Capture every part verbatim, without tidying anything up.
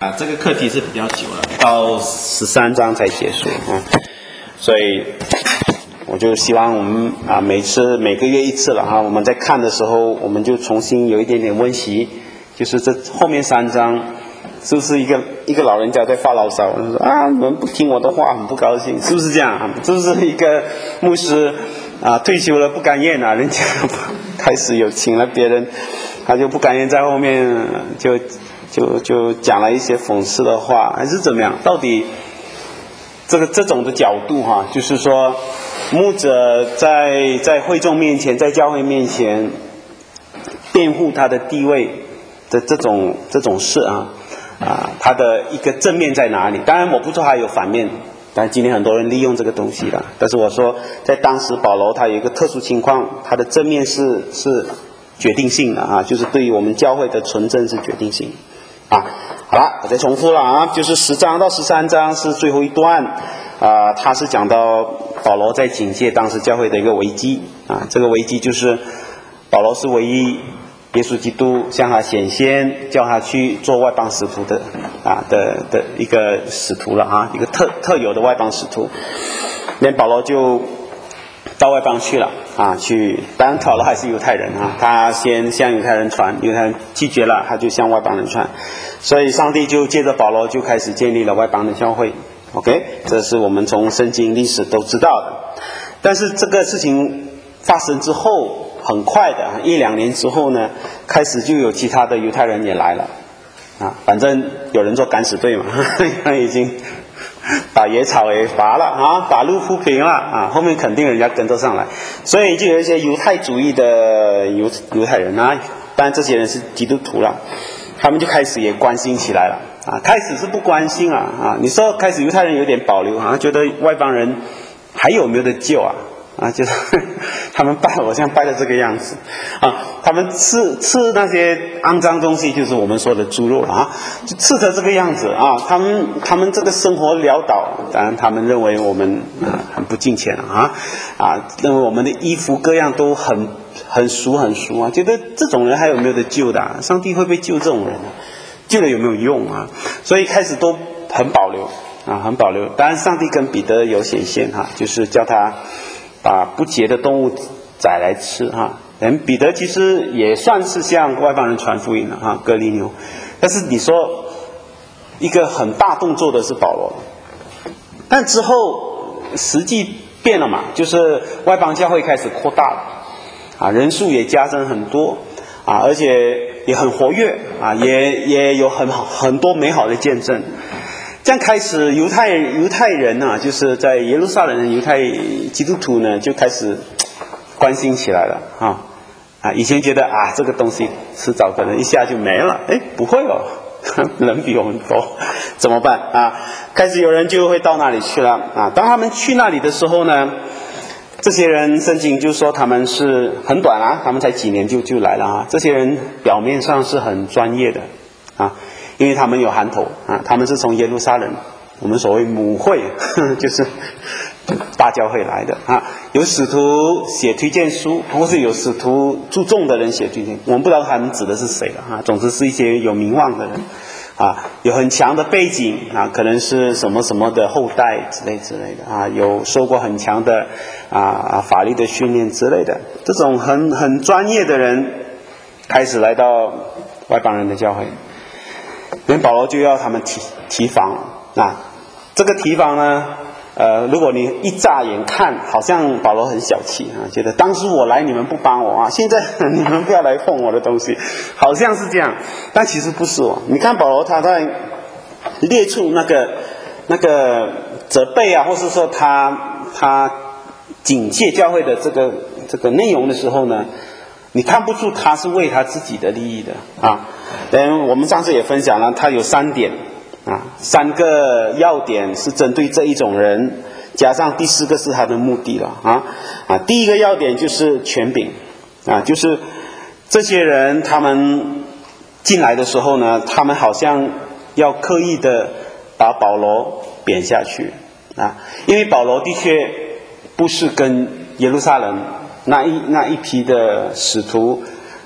啊，这个课题是比较久了，到十三章才结束啊，所以我就希望我们啊，每次每个月一次了哈，我们在看的时候，我们就重新有一点点温习，就是这后面三章是不是一个一个老人家在发牢骚，说啊，你们不听我的话，很不高兴，是不是这样？是不是一个牧师啊退休了不甘愿啊，人家开始有请了别人，他就不甘愿在后面就。就就讲了一些讽刺的话，还是怎么样？到底这个这种的角度哈，就是说牧者在在会众面前，在教会面前辩护他的地位的这种这种事啊啊，他的一个正面在哪里？当然我不说还有反面，但今天很多人利用这个东西了。但是我说，在当时保罗他有一个特殊情况，他的正面是是决定性的啊，就是对于我们教会的纯正是决定性的。啊，好了，我再重复了啊，就是十章到十三章是最后一段，啊、呃，他是讲到保罗在警戒当时教会的一个危机啊，这个危机就是保罗是唯一耶稣基督向他显现，叫他去做外邦使徒的啊的的一个使徒了啊，一个特特有的外邦使徒，那保罗就到外邦去了啊，去当然保罗还是犹太人啊，他先向犹太人传，犹太人拒绝了，他就向外邦人传，所以上帝就借着保罗就开始建立了外邦的教会。 OK， 这是我们从圣经历史都知道的。但是这个事情发生之后，很快的一两年之后呢，开始就有其他的犹太人也来了啊，反正有人做敢死队嘛，已经把野草也拔了啊，把路铺平了啊，后面肯定人家跟着上来，所以就有一些犹太主义的犹犹太人啊，当然这些人是基督徒了，他们就开始也关心起来了啊，开始是不关心啊啊，你说开始犹太人有点保留啊，觉得外邦人还有没有得救啊啊，就是他们拜偶像拜的这个样子啊，他们吃吃那些肮脏东西，就是我们说的猪肉啊，就吃成这个样子啊，他们他们这个生活潦倒，当然他们认为我们啊很不敬虔啊啊，认为我们的衣服各样都很很俗很俗啊，觉得这种人还有没有得救的啊？上帝会不会救这种人啊？救了有没有用啊？所以开始都很保留啊，很保留。当然上帝跟彼得有显现哈、啊，就是叫他把不洁的动物宰来吃哈，人彼得其实也算是向外邦人传福音了哈，哥尼流。但是你说一个很大动作的是保罗，但之后实际变了嘛，就是外邦教会开始扩大了啊，人数也加增很多啊，而且也很活跃啊，也也有很好很多美好的见证。这样开始犹太犹太人啊，就是在耶路撒冷的犹太基督徒呢，就开始关心起来了啊啊！以前觉得啊，这个东西迟早可能一下就没了，哎，不会哦，人比我们多，怎么办啊？开始有人就会到那里去了啊。当他们去那里的时候呢，这些人圣经就说他们是很短啊，他们才几年就就来了啊。这些人表面上是很专业的啊。因为他们有函头啊，他们是从耶路撒冷，我们所谓母会，呵呵就是大教会来的啊。有使徒写推荐书，或是有使徒注重的人写推荐，我们不知道他们指的是谁了啊。总之是一些有名望的人啊，有很强的背景啊，可能是什么什么的后代之类之类的啊，有受过很强的啊法律的训练之类的，这种很很专业的人开始来到外邦人的教会。所以保罗就要他们提提防啊，这个提防呢，呃，如果你一乍眼看，好像保罗很小气啊，觉得当时我来你们不帮我啊，现在你们不要来碰我的东西，好像是这样，但其实不是哦。你看保罗他在列出那个那个责备啊，或是说他他警戒教会的这个这个内容的时候呢，你看不出他是为他自己的利益的啊。嗯，我们上次也分享了，他有三点啊，三个要点是针对这一种人，加上第四个是他的目的了啊啊。第一个要点就是权柄啊，就是这些人他们进来的时候呢，他们好像要刻意的把保罗贬下去啊，因为保罗的确不是跟耶路撒冷那一那一批的使徒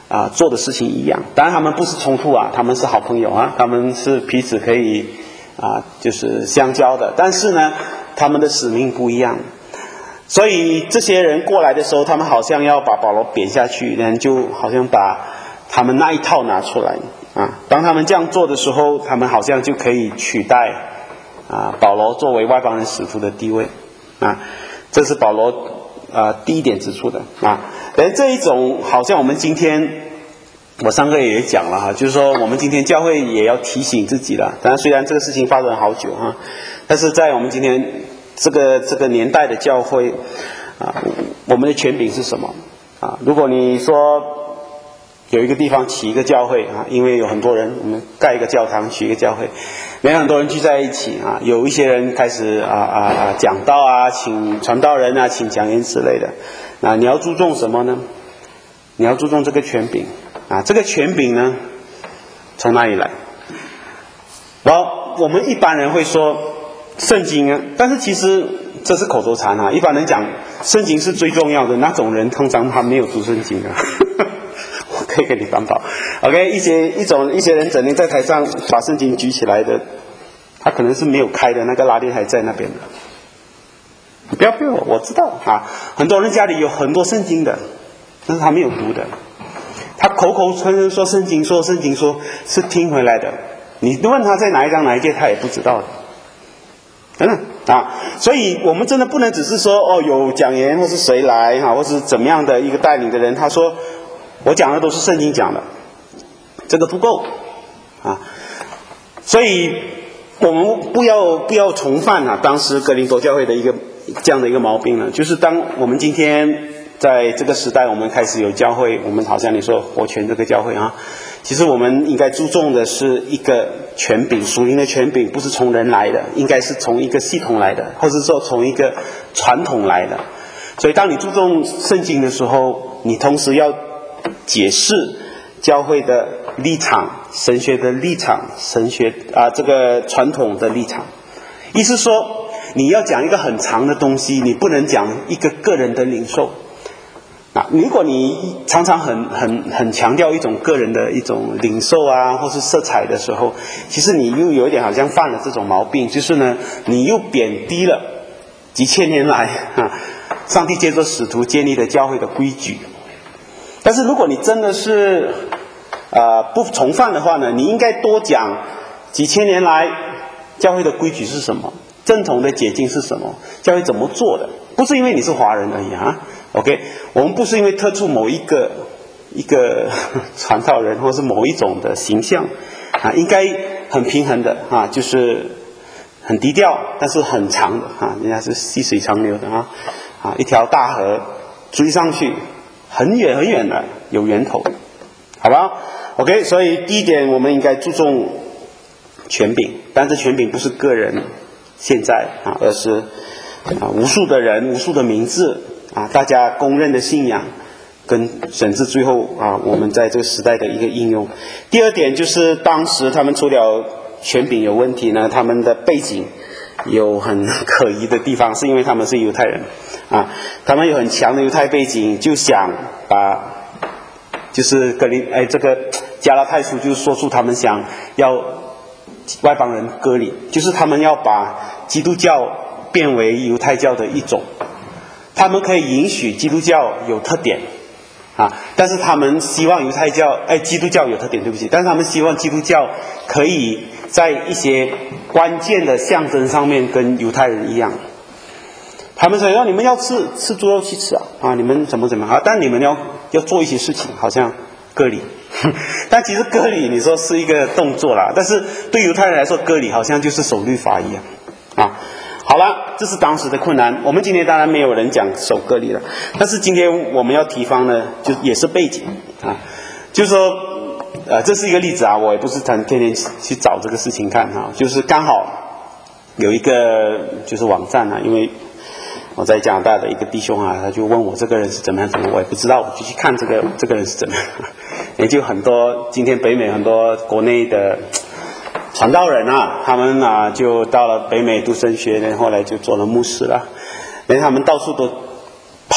啊做的事情一样。当然他们不是冲突啊，他们是好朋友啊，他们是彼此可以啊就是相交的，但是呢他们的使命不一样。所以这些人过来的时候，他们好像要把保罗贬下去，人就好像把他们那一套拿出来啊。当他们这样做的时候，他们好像就可以取代啊保罗作为外邦人使徒的地位啊。这是保罗啊第一点指出的啊。而这一种好像我们今天，我上个月也讲了哈，就是说我们今天教会也要提醒自己了。当然虽然这个事情发生了好久哈，但是在我们今天这个这个年代的教会啊，我们的权柄是什么啊？如果你说有一个地方起一个教会啊，因为有很多人，我们盖一个教堂起一个教会，没有很多人聚在一起啊，有一些人开始啊啊啊讲道啊，请传道人啊，请讲员之类的。那你要注重什么呢？你要注重这个权柄啊，这个权柄呢从哪里来？我我们一般人会说圣经啊，但是其实这是口头禅啊。一般人讲圣经是最重要的，那种人通常他没有读圣经啊。我可以跟你担保 ，OK， 一些一种一些人整天在台上把圣经举起来的，他可能是没有开的，那个拉链还在那边的。不要不要，我知道啊，很多人家里有很多圣经的，但是他没有读的，他口口声声说圣经说圣经说是听回来的，你问他在哪一章哪一节，他也不知道的。真的啊，所以我们真的不能只是说哦，有讲员或是谁来哈，或是怎么样的一个带领的人，他说我讲的都是圣经讲的，这个不够啊。所以我们不要不要重犯啊，当时格林多教会的一个这样的一个毛病呢，就是当我们今天在这个时代，我们开始有教会，我们好像你说活泉这个教会啊，其实我们应该注重的是一个权柄，属灵的权柄不是从人来的，应该是从一个系统来的，或者说从一个传统来的。所以当你注重圣经的时候，你同时要解释教会的立场、神学的立场、神学啊这个传统的立场。意思说你要讲一个很长的东西，你不能讲一个个人的领受。啊，如果你常常很很很强调一种个人的一种领受啊，或是色彩的时候，其实你又有一点好像犯了这种毛病，就是呢，你又贬低了几千年来啊，上帝借着使徒建立的教会的规矩。但是如果你真的是呃不从犯的话呢，你应该多讲几千年来教会的规矩是什么，正统的解经是什么，教会怎么做的，不是因为你是华人而已啊。OK， 我们不是因为特殊某一个一个传道人或是某一种的形象啊，应该很平衡的啊，就是很低调，但是很长的啊，人家是细水长流的啊啊，一条大河追上去，很远很远的有源头，好吧 ？OK， 所以第一点我们应该注重权柄，但是权柄不是个人现在啊，而是啊无数的人、无数的名字。啊，大家公认的信仰，跟甚至最后啊，我们在这个时代的一个应用。第二点就是当时他们除了权柄有问题呢，他们的背景有很可疑的地方，是因为他们是犹太人啊，他们有很强的犹太背景，就想把就是格林哎这个加拉太书就说出他们想要外邦人割礼，就是他们要把基督教变为犹太教的一种。他们可以允许基督教有特点啊，但是他们希望犹太教哎基督教有特点，对不起，但是他们希望基督教可以在一些关键的象征上面跟犹太人一样。他们说要你们要吃吃猪肉去吃啊啊，你们怎么怎么啊，但你们要要做一些事情，好像割礼，但其实割礼你说是一个动作啦，但是对犹太人来说割礼好像就是守律法一样啊。好了，这是当时的困难。我们今天当然没有人讲守割礼了，但是今天我们要提方呢，就也是背景啊，就是说，呃，这是一个例子啊，我也不是很天天去找这个事情看啊，就是刚好有一个就是网站啊，因为我在加拿大的一个弟兄啊，他就问我这个人是怎么样怎么样，我也不知道，我就去看这个这个人是怎么样，也就很多今天北美很多国内的传道人啊，他们啊就到了北美读神学，然后后来就做了牧师了，连他们到处都跑嘛，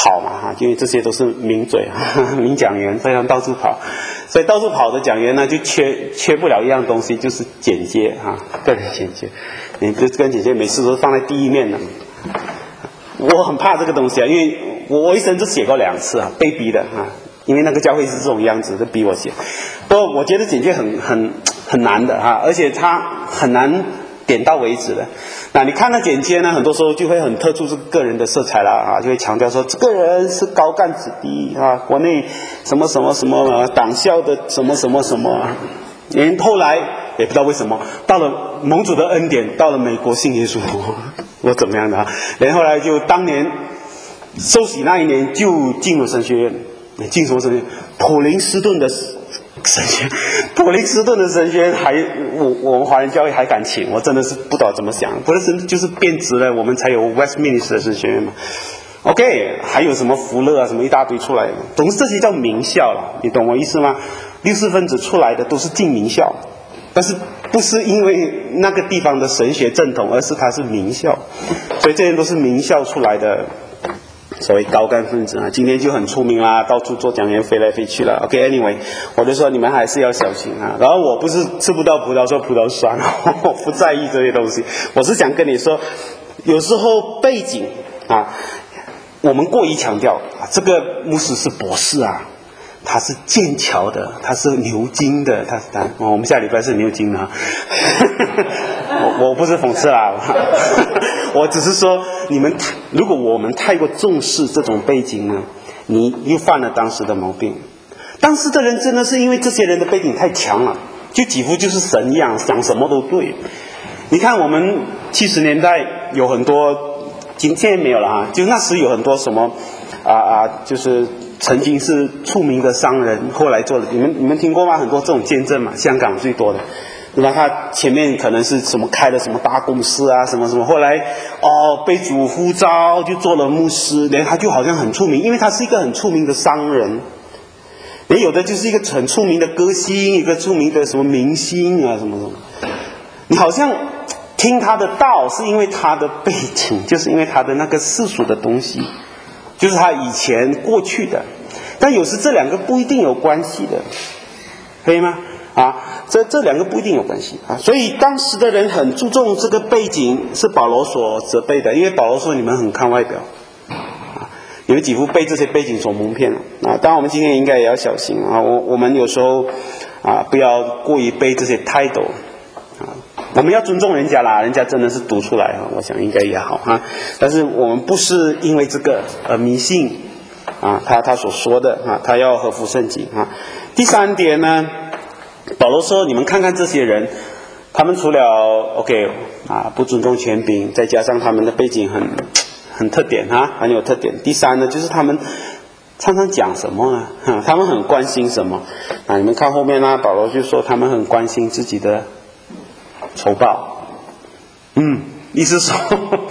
啊，因为这些都是名嘴啊，名讲员，非常到处跑，所以到处跑的讲员呢，就缺缺不了一样东西，就是简介啊，个人简介。你这个简介每次都放在第一面的。我很怕这个东西啊，因为我我一生就写过两次啊，被逼的啊，因为那个教会是这种样子，就逼我写。不过我觉得简介很很很难的哈，而且它很难点到为止的。那你看那简介呢，很多时候就会很特殊这个个人的色彩啦啊，就会强调说这个人是高干子弟啊，国内什么什么什么、啊、党校的什么什么什么。连后来也不知道为什么，到了盟主的恩典，到了美国信耶稣，我怎么样的啊？连后来就当年受洗那一年就进了神学院，进什么神学院？普林斯顿的神学，普林斯顿的神学院还我我们华人教会还敢请，我真的是不知道怎么想。普林斯顿就是变质了，我们才有 Westminster 的神学院嘛。OK， 还有什么福乐啊，什么一大堆出来的，总之这些叫名校了，你懂我意思吗？六四分子出来的都是进名校，但是不是因为那个地方的神学正统，而是它是名校，所以这些都是名校出来的所谓高干分子啊，今天就很出名啦，到处做讲员飞来飞去了。OK，anyway， 我就说你们还是要小心啊。然后我不是吃不到葡萄说葡萄酸，我不在意这些东西，我是想跟你说，有时候背景啊。我们过于强调啊，这个牧师是博士啊，他是剑桥的，他是牛津的，他是他、哦、我们下礼拜是牛津的、啊，我我不是讽刺啦，我只是说你们如果我们太过重视这种背景呢，你又犯了当时的毛病。当时的人真的是因为这些人的背景太强了，就几乎就是神一样，想什么都对。你看我们七十年代有很多。今天没有了啊，就那时有很多什么啊啊，就是曾经是出名的商人，后来做了，你们你们听过吗？很多这种见证嘛，香港最多的，对吧？他前面可能是什么开了什么大公司啊，什么什么，后来哦被主呼召就做了牧师，连他就好像很出名，因为他是一个很出名的商人。也有的就是一个很出名的歌星，一个出名的什么明星啊，什么什么，你好像。听他的道是因为他的背景，就是因为他的那个世俗的东西，就是他以前过去的，但有时这两个不一定有关系的，可以吗？啊，这这两个不一定有关系啊，所以当时的人很注重这个背景，是保罗所责备的，因为保罗说你们很看外表，啊，你们几乎被这些背景所蒙骗了啊。当然我们今天应该也要小心啊，我我们有时候啊不要过于被这些 title。我们要尊重人家啦，人家真的是读出来啊，我想应该也好哈。但是我们不是因为这个而迷信啊，他他所说的啊，他要合乎圣经啊。第三点呢，保罗说，你们看看这些人，他们除了 OK 啊不尊重权柄，再加上他们的背景很很特点哈，很有特点。第三呢，就是他们常常讲什么呢？啊，他们很关心什么？啊，你们看后面呢，保罗就说他们很关心自己的。酬报，嗯，意思说，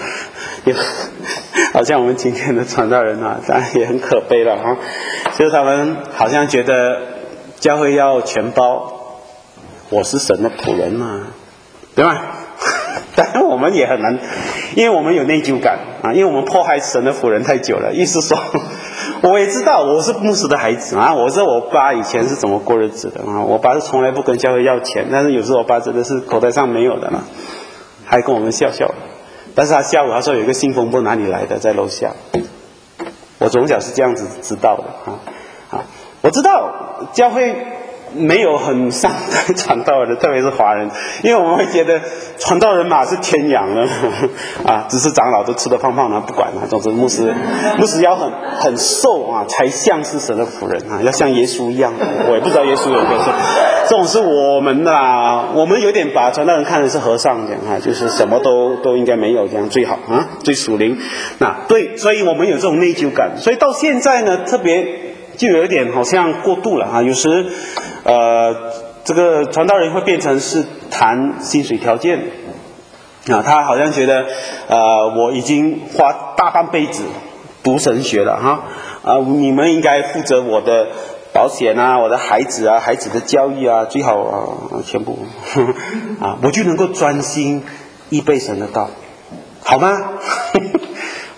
好像我们今天的传道人啊，当然也很可悲了哈，就是他们好像觉得教会要全包，我是神的仆人嘛，对吧？但是我们也很难，因为我们有内疚感啊，因为我们迫害神的仆人太久了。意思说，我也知道我是牧师的孩子啊，我知道我爸以前是怎么过日子的啊，我爸是从来不跟教会要钱，但是有时候我爸真的是口袋上没有的嘛，还跟我们笑笑的。但是他下午他说有一个信封不哪里来的，在楼下。我从小是这样子知道的啊啊，我知道教会没有很善待传道人，特别是华人，因为我们会觉得传道人嘛是天养的啊，只是长老都吃得胖胖的，不管了。总之牧师牧师要很很瘦啊，才像是神的仆人啊，要像耶稣一样。我也不知道耶稣有没有说，这种是我们的啊，我们有点把传道人看的是和尚这样啊，就是什么都都应该没有这样最好啊，最属灵。那对，所以我们有这种内疚感，所以到现在呢，特别就有一点好像过度了啊，有时。呃，这个传道人会变成是谈薪水条件啊，他好像觉得呃我已经花大半辈子读神学了哈啊，你们应该负责我的保险啊，我的孩子啊，孩子的教育啊，最好啊全部呵呵啊，我就能够专心依背神的道，好吗？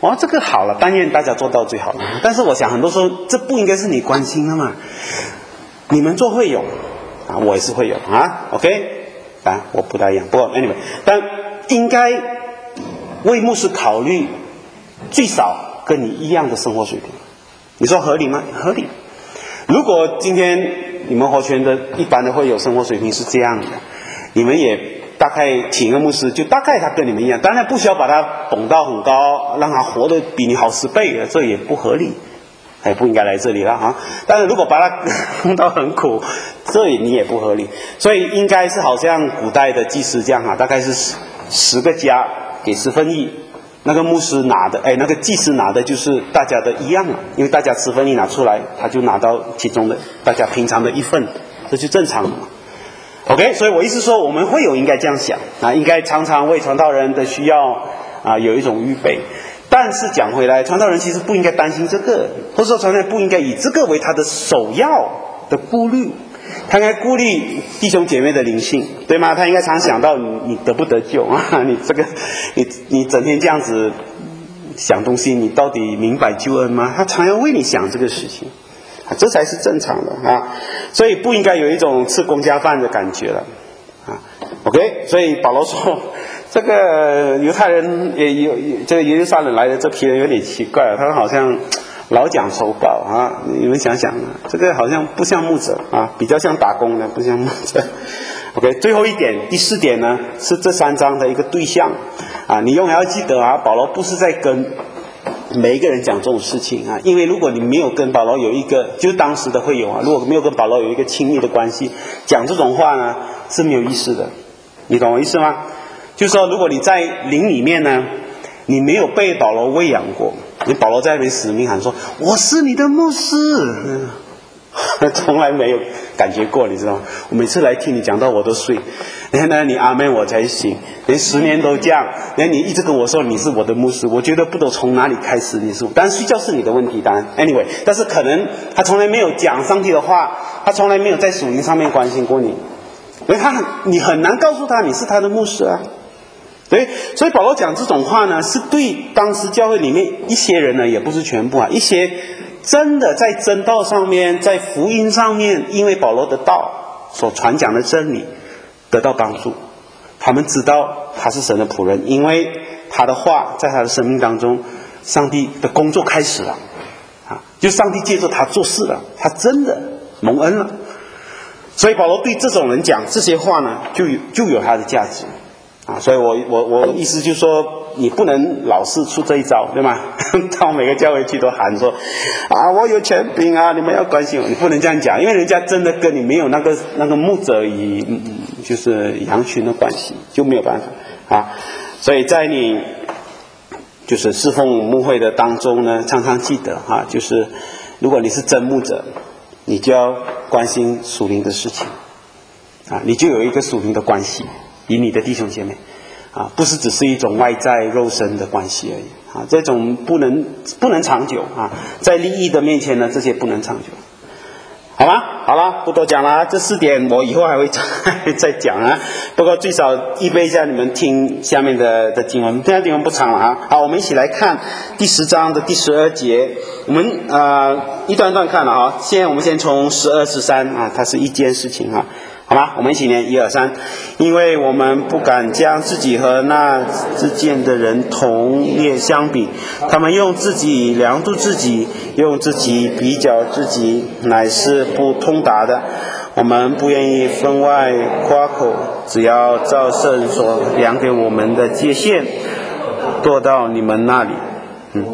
哦，这个好了，但愿大家做到最好了。但是我想很多时候这不应该是你关心的嘛。你们做会友啊，我也是会友啊 ，OK， 啊，我不大一样，不过 anyway， 但应该为牧师考虑最少跟你一样的生活水平。你说合理吗？合理。如果今天你们活泉的一般的会友生活水平是这样的，你们也大概请一个牧师，就大概他跟你们一样，当然不需要把他捧到很高，让他活得比你好十倍，这也不合理，也不应该来这里了啊。但是如果把他弄到很苦，这也你也不合理。所以应该是好像古代的祭司这样啊，大概是十十个家给十分一，那个牧师拿的，哎，那个祭司拿的就是大家的一样了，因为大家十分一拿出来，他就拿到其中的大家平常的一份，这就正常了嘛。OK， 所以我意思说，我们会有应该这样想啊，应该常常为传道人的需要啊有一种预备。但是讲回来，传道人其实不应该担心这个，或者说传道人不应该以这个为他的首要的顾虑，他应该顾虑弟兄姐妹的灵性，对吗？他应该常想到你你得不得救啊？你这个你你整天这样子想东西，你到底明白救恩吗？他常要为你想这个事情。这才是正常的啊，所以不应该有一种吃公家饭的感觉了啊。OK， 所以保罗说，这个犹太人也有这个耶路撒冷来的这批人有点奇怪，他们好像老讲仇报啊。你们想想啊，这个好像不像牧者啊，比较像打工的，不像牧者。OK， 最后一点，第四点呢，是这三章的一个对象啊，你永远要记得啊，保罗不是在跟每一个人讲这种事情啊，因为如果你没有跟保罗有一个，就是当时的会友啊，如果没有跟保罗有一个亲密的关系，讲这种话呢是没有意思的，你懂我意思吗？就是说，如果你在灵里面呢，你没有被保罗喂养过，你保罗在那边使命喊说我是你的牧师，从来没有感觉过，你知道吗？我每次来听你讲到我都睡，然后呢你阿们我才醒，连十年都这样，然后你一直跟我说你是我的牧师，我觉得不懂从哪里开始你是，当然睡觉是你的问题，当然 anyway， 但是可能他从来没有讲上帝的话，他从来没有在属灵上面关心过你，所以他你很难告诉他你是他的牧师啊。对，所以保罗讲这种话呢，是对当时教会里面一些人呢，也不是全部啊，一些真的在真道上面，在福音上面，因为保罗的道所传讲的真理得到帮助，他们知道他是神的仆人，因为他的话在他的生命当中，上帝的工作开始了啊，就上帝借着他做事了，他真的蒙恩了。所以保罗对这种人讲这些话呢，就有就有他的价值啊。所以我我我意思就是说，你不能老是出这一招，对吗？到每个教会去都喊说啊，我有权柄啊，你们要关心我，你不能这样讲，因为人家真的跟你没有那个那个牧者与嗯就是羊群的关系，就没有办法啊。所以在你就是侍奉牧会的当中呢，常常记得啊，就是如果你是真牧者，你就要关心属灵的事情啊，你就有一个属灵的关系与你的弟兄姐妹啊，不是只是一种外在肉身的关系而已啊，这种不能不能长久啊，在利益的面前呢，这些不能长久，好吗？好了，不多讲了，这四点我以后还会再再讲啊。不过最少预备一下你们听下面的的经文，这样经文不长了啊。好，我们一起来看第十章的第十二节，我们呃一段一段看了啊。现在我们先从十二十三啊，它是一件事情啊。好吗？我们一起念一二三。因为我们不敢将自己和那自荐的人同列相比，他们用自己量度自己，用自己比较自己，乃是不通达的。我们不愿意分外夸口，只要照圣所量给我们的界限，堕到你们那里。嗯。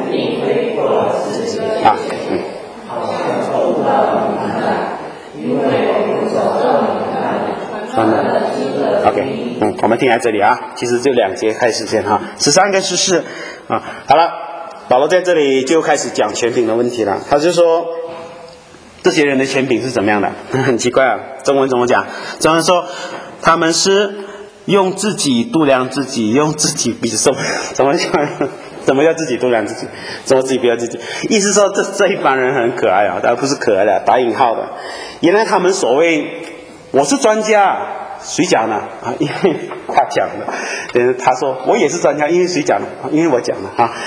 啊，嗯。嗯 OK， 嗯，我们听在这里啊，其实就两节开始先哈，十三跟十四啊，好了，保罗在这里就开始讲权柄的问题了。他就说，这些人的权柄是怎么样的？很奇怪啊，中文怎么讲？中文说他们是用自己度量自己，用自己比什么？怎么讲？怎么叫自己度量自己？怎么自己比较自己？意思说这这一帮人很可爱啊，当然不是可爱的，打引号的。原来他们所谓我是专家，谁讲的啊？因为他讲的。他说我也是专家，因为谁讲的？因为我讲的啊。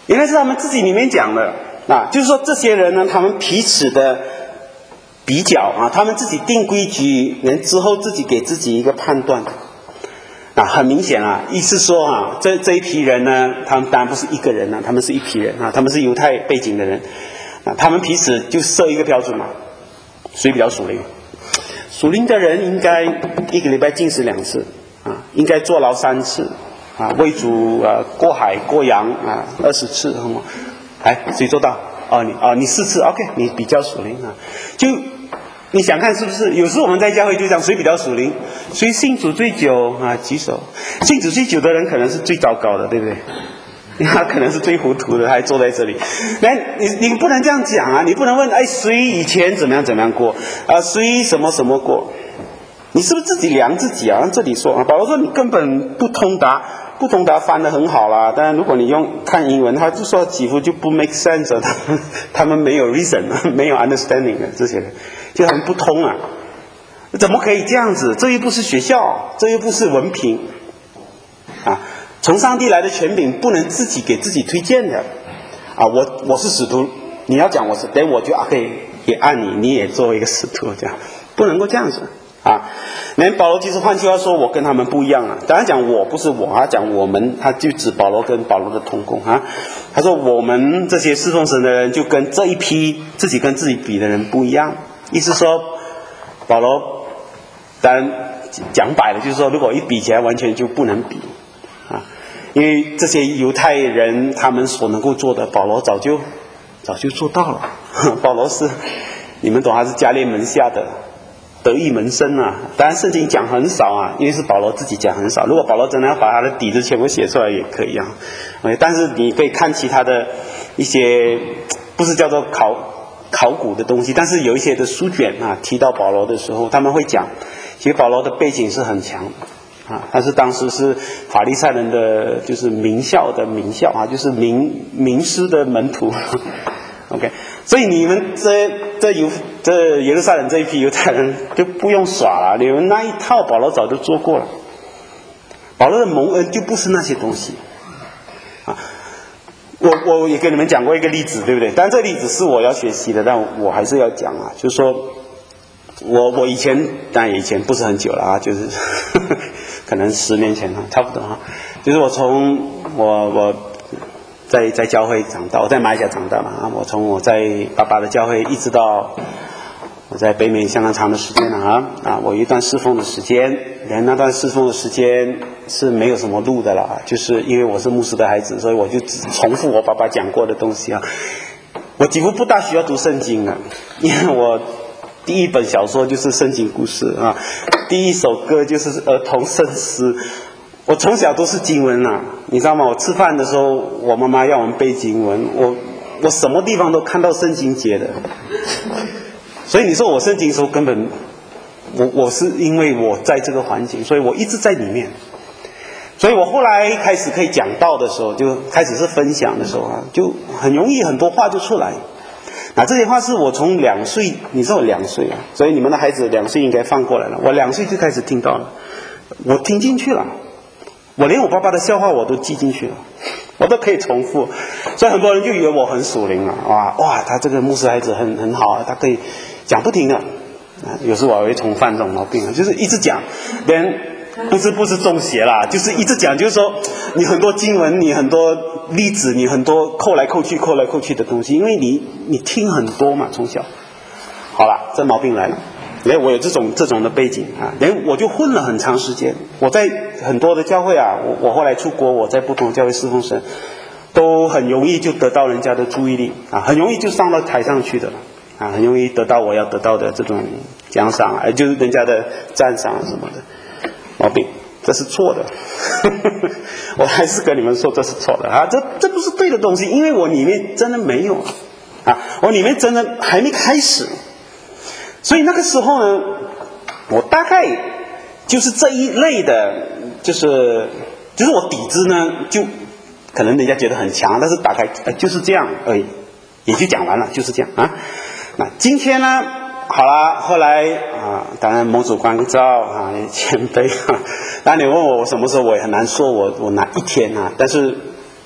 原来是他们自己里面讲的啊，就是说这些人呢，他们彼此的比较啊，他们自己定规矩，人之后自己给自己一个判断啊，很明显啊，意思说啊，这这一批人呢，他们当然不是一个人啊，他们是一批人啊，他们是犹太背景的人啊，他们彼此就设一个标准嘛，谁比较属灵？属灵的人应该一个礼拜禁食两次啊，应该坐牢三次啊，为主啊过海过洋啊二十次，好吗？哎，谁做到？哦，你哦你四次 ，OK， 你比较属灵啊。就你想看是不是？有时我们在教会就讲谁比较属灵，谁信主最久啊？举手。信主最久的人可能是最糟糕的，对不对？他可能是最糊涂的，还坐在这里。那你你不能这样讲啊！你不能问哎谁以前怎么样怎么样过啊？谁什么什么过？你是不是自己量自己啊？按这里说啊，保罗说你根本不通达，不通达翻得很好啦。当然，如果你用看英文，他就说几乎就不 make sense， 他们他们没有 reason， 没有 understanding 的这些人，就很不通啊！怎么可以这样子？这又不是学校，这又不是文凭啊！从上帝来的权柄不能自己给自己推荐的啊！我我是使徒，你要讲我是，等我就啊可以也按你，你也作为一个使徒，这样不能够这样子啊！那保罗其实换句话说，我跟他们不一样啊。当然讲我不是我，他讲我们，他就指保罗跟保罗的同工啊。他说我们这些侍奉神的人，就跟这一批自己跟自己比的人不一样。意思说，保罗当然讲白了，就是说，如果一比起来，完全就不能比。啊，因为这些犹太人他们所能够做的，保罗早就早就做到了。保罗是你们懂，他是加列门下的得意门生啊。当然圣经讲很少啊，因为是保罗自己讲很少。如果保罗真的要把他的底子全部写出来也可以啊。但是你可以看其他的一些不是叫做考考古的东西，但是有一些的书卷啊提到保罗的时候，他们会讲，其实保罗的背景是很强的。啊，他是当时是法利赛人的，就是名校的名校啊，就是名名师的门徒。OK， 所以你们这这犹这耶路撒冷这一批犹太人就不用耍了，你们那一套保罗早就做过了。保罗的蒙恩就不是那些东西啊。我我也跟你们讲过一个例子，对不对？但这个例子是我要学习的，但我还是要讲啊，就是说。我我以前当然以前不是很久了啊，就是呵呵可能十年前啊，差不多啊。就是我从我我在在教会长大，我在马来西亚长大嘛啊，我从我在爸爸的教会一直到我在北美相当长的时间了啊啊，我一段侍奉的时间，连那段侍奉的时间是没有什么录的啦，就是因为我是牧师的孩子，所以我就只重复我爸爸讲过的东西啊。我几乎不大需要读圣经啊，因为我。第一本小说就是圣经故事啊，第一首歌就是儿童圣诗。我从小都是经文啊，你知道吗？我吃饭的时候，我妈妈要我们背经文，我我什么地方都看到圣经节的。所以你说我圣经的时候根本，我我是因为我在这个环境，所以我一直在里面。所以我后来开始可以讲道的时候，就开始是分享的时候啊，就很容易很多话就出来。那这些话是我从两岁，你知道我两岁啊，所以你们的孩子两岁应该放过来了。我两岁就开始听到了，我听进去了，我连我爸爸的笑话我都记进去了，我都可以重复。所以很多人就以为我很属灵了，哇哇，他这个牧师孩子很很好啊，他可以讲不停的。啊，有时候我会重犯这种毛病啊，就是一直讲，连不是不是中邪啦，就是一直讲，就是说你很多经文，你很多例子，你很多扣来扣去扣来扣去的东西，因为你你听很多嘛，从小。好了，这毛病来了，因为我有这种这种的背景啊，连我就混了很长时间。我在很多的教会啊，我我后来出国，我在不同的教会侍奉神，都很容易就得到人家的注意力啊，很容易就上到台上去的啊，很容易得到我要得到的这种奖赏，哎，就是人家的赞赏什么的。毛病，这是错的。我还是跟你们说这是错的啊，这这不是对的东西，因为我里面真的没有啊，我里面真的还没开始。所以那个时候呢，我大概就是这一类的，就是就是我底子呢，就可能人家觉得很强，但是打开、呃、就是这样而已，也就讲完了，就是这样啊。那今天呢？好啦，后来啊，当然蒙主关照啊，谦卑啊。当然你问我我什么时候，我也很难说我我哪一天啊。但是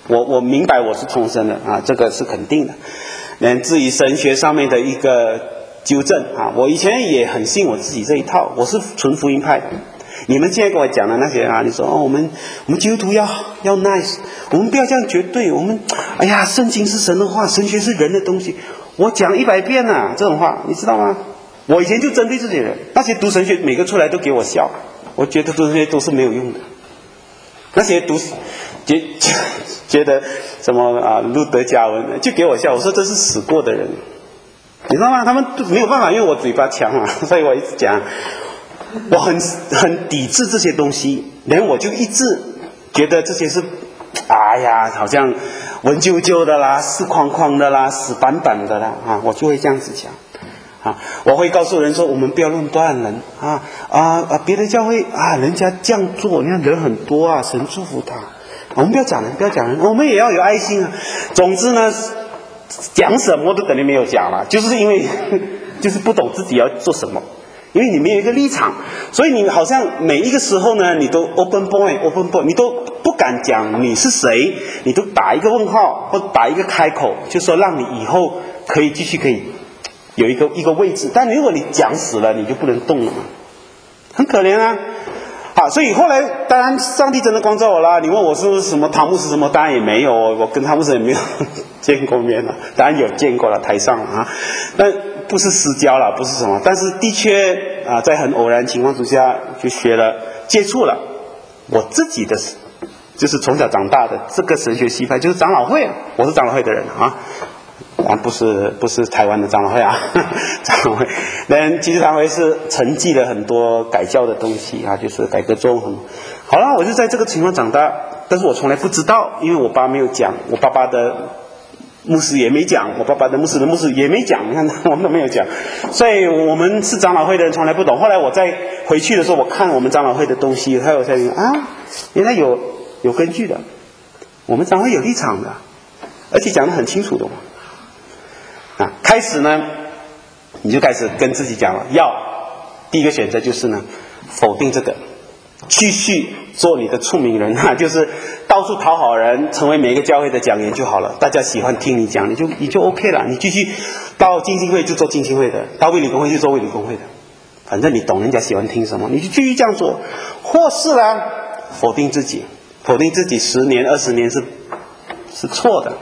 我我明白我是重生的啊，这个是肯定的。连至于神学上面的一个纠正啊，我以前也很信我自己这一套，我是纯福音派的。你们现在跟我讲的那些啊，你说哦，我们我们基督徒要要 nice， 我们不要这样绝对，我们哎呀，圣经是神的话，神学是人的东西，我讲一百遍了、啊、这种话，你知道吗？我以前就针对这些人，那些读神学每个出来都给我笑，我觉得这些都是没有用的。那些读觉觉得什么啊路德加文就给我笑，我说这是死过的人，你知道吗？他们没有办法，因为我嘴巴强嘛，所以我一直讲。我很很抵制这些东西，连我就一直觉得这些是，哎呀，好像文绉绉的啦，死框框的啦，死板板的啦啊，我就会这样子讲啊。我会告诉人说，我们不要论断人啊啊啊！别的教会啊，人家这样做，你看人很多啊，神祝福他。我们不要讲人，不要讲人，我们也要有爱心啊。总之呢，讲什么都等于没有讲了，就是因为就是不懂自己要做什么。因为你没有一个立场，所以你好像每一个时候呢，你都 open boy open boy， 你都不敢讲你是谁，你都打一个问号或打一个开口，就说让你以后可以继续可以有一个一个位置。但如果你讲死了，你就不能动了嘛，很可怜啊。好，所以后来当然上帝真的光照我啦。你问我是什么唐牧师什么，当然也没有，我跟唐牧师也没有见过面了，当然有见过了，台上了啊，但不是私交了，不是什么，但是的确啊，在很偶然情况之下就学了接触了我自己的，就是从小长大的这个神学系派，就是长老会啊，我是长老会的人啊。啊，不是不是台湾的长老会啊，长老会，但其实长老会是承继了很多改教的东西啊，就是改革宗很好了。我就在这个情况长大，但是我从来不知道，因为我爸没有讲，我爸爸的牧师也没讲，我爸爸的牧师的牧师也没讲，你看我们都没有讲，所以我们是长老会的人从来不懂。后来我再回去的时候，我看我们长老会的东西，还有才啊，原来有有根据的，我们长老会有立场的，而且讲得很清楚的嘛。啊，开始呢，你就开始跟自己讲了，要第一个选择就是呢，否定这个，继续做你的出名人啊，就是到处讨好人，成为每一个教会的讲员就好了，大家喜欢听你讲，你就你就 OK 了，你继续到浸信会就做浸信会的，到卫理公会就做卫理公会的，反正你懂人家喜欢听什么，你就继续这样做，或是呢，否定自己，否定自己十年二十年是是错的。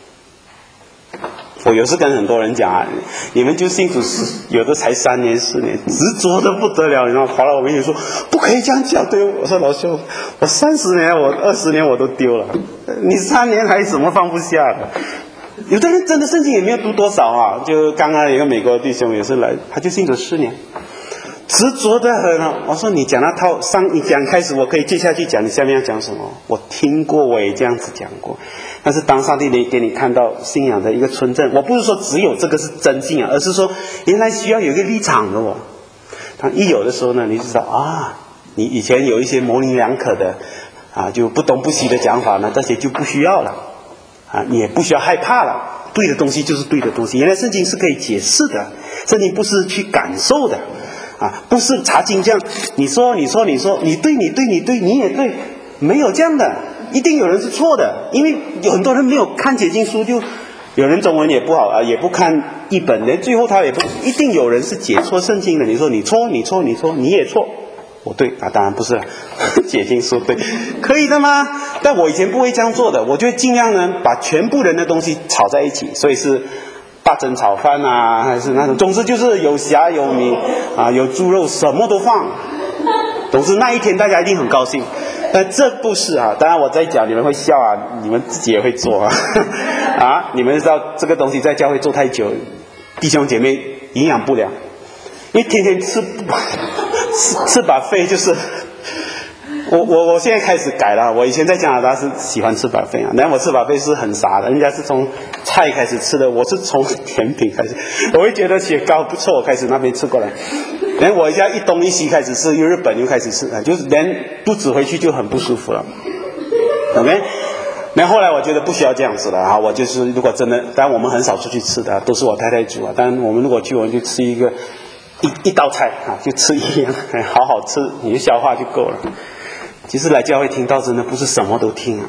我有时跟很多人讲啊，你们就信主是有的才三年四年，执着的不得了，你知道吗？跑到我面前说不可以这样讲，对我说老兄，我三十年我二十年我都丢了，你三年还怎么放不下的？有的人真的圣经也没有读多少啊，就刚刚有个美国弟兄也是来，他就信主四年，执着的很啊。我说你讲那套上，你讲开始我可以接下去讲，你下面要讲什么？我听过，我也这样子讲过。但是当上帝给你看到信仰的一个纯正，我不是说只有这个是真信仰，而是说原来需要有一个立场的哦。当一有的时候呢，你就知道啊，你以前有一些模棱两可的啊，就不东不西的讲法呢，这些就不需要了啊，你也不需要害怕了。对的东西就是对的东西，原来圣经是可以解释的，圣经不是去感受的啊，不是查经这样，你说你说你说你对你对你对你也对，没有这样的。一定有人是错的，因为有很多人没有看解经书，就有人中文也不好啊，也不看译本，连最后他也不一定有人是解错圣经的。你说你错，你错，你错，你也错，我对啊，当然不是了，解经书对，可以的吗？但我以前不会这样做的，我就尽量呢把全部人的东西炒在一起，所以是大蒸炒饭啊，还是那种，总之就是有虾有米啊，有猪肉，什么都放。总之那一天大家一定很高兴。但这不是啊，当然我在讲你们会笑啊，你们自己也会做啊啊！你们知道这个东西在教会做太久，弟兄姐妹营养不良，因为天天吃吃吃把费，就是我我我现在开始改了。我以前在加拿大是喜欢吃把费啊，但我吃把费是很傻的，人家是从菜开始吃的，我是从甜品开始。我会觉得雪糕不错，我开始那边吃过来。连我家一东一西开始吃，又日本又开始吃啊，就是连肚子回去就很不舒服了。OK， 那后来我觉得不需要这样子了啊，我就是如果真的，当然我们很少出去吃的、啊，都是我太太煮啊。但我们如果去，我们就吃一个一一道菜啊，就吃一样，好好吃，你就消化就够了。其实来教会听到真的不是什么都听啊，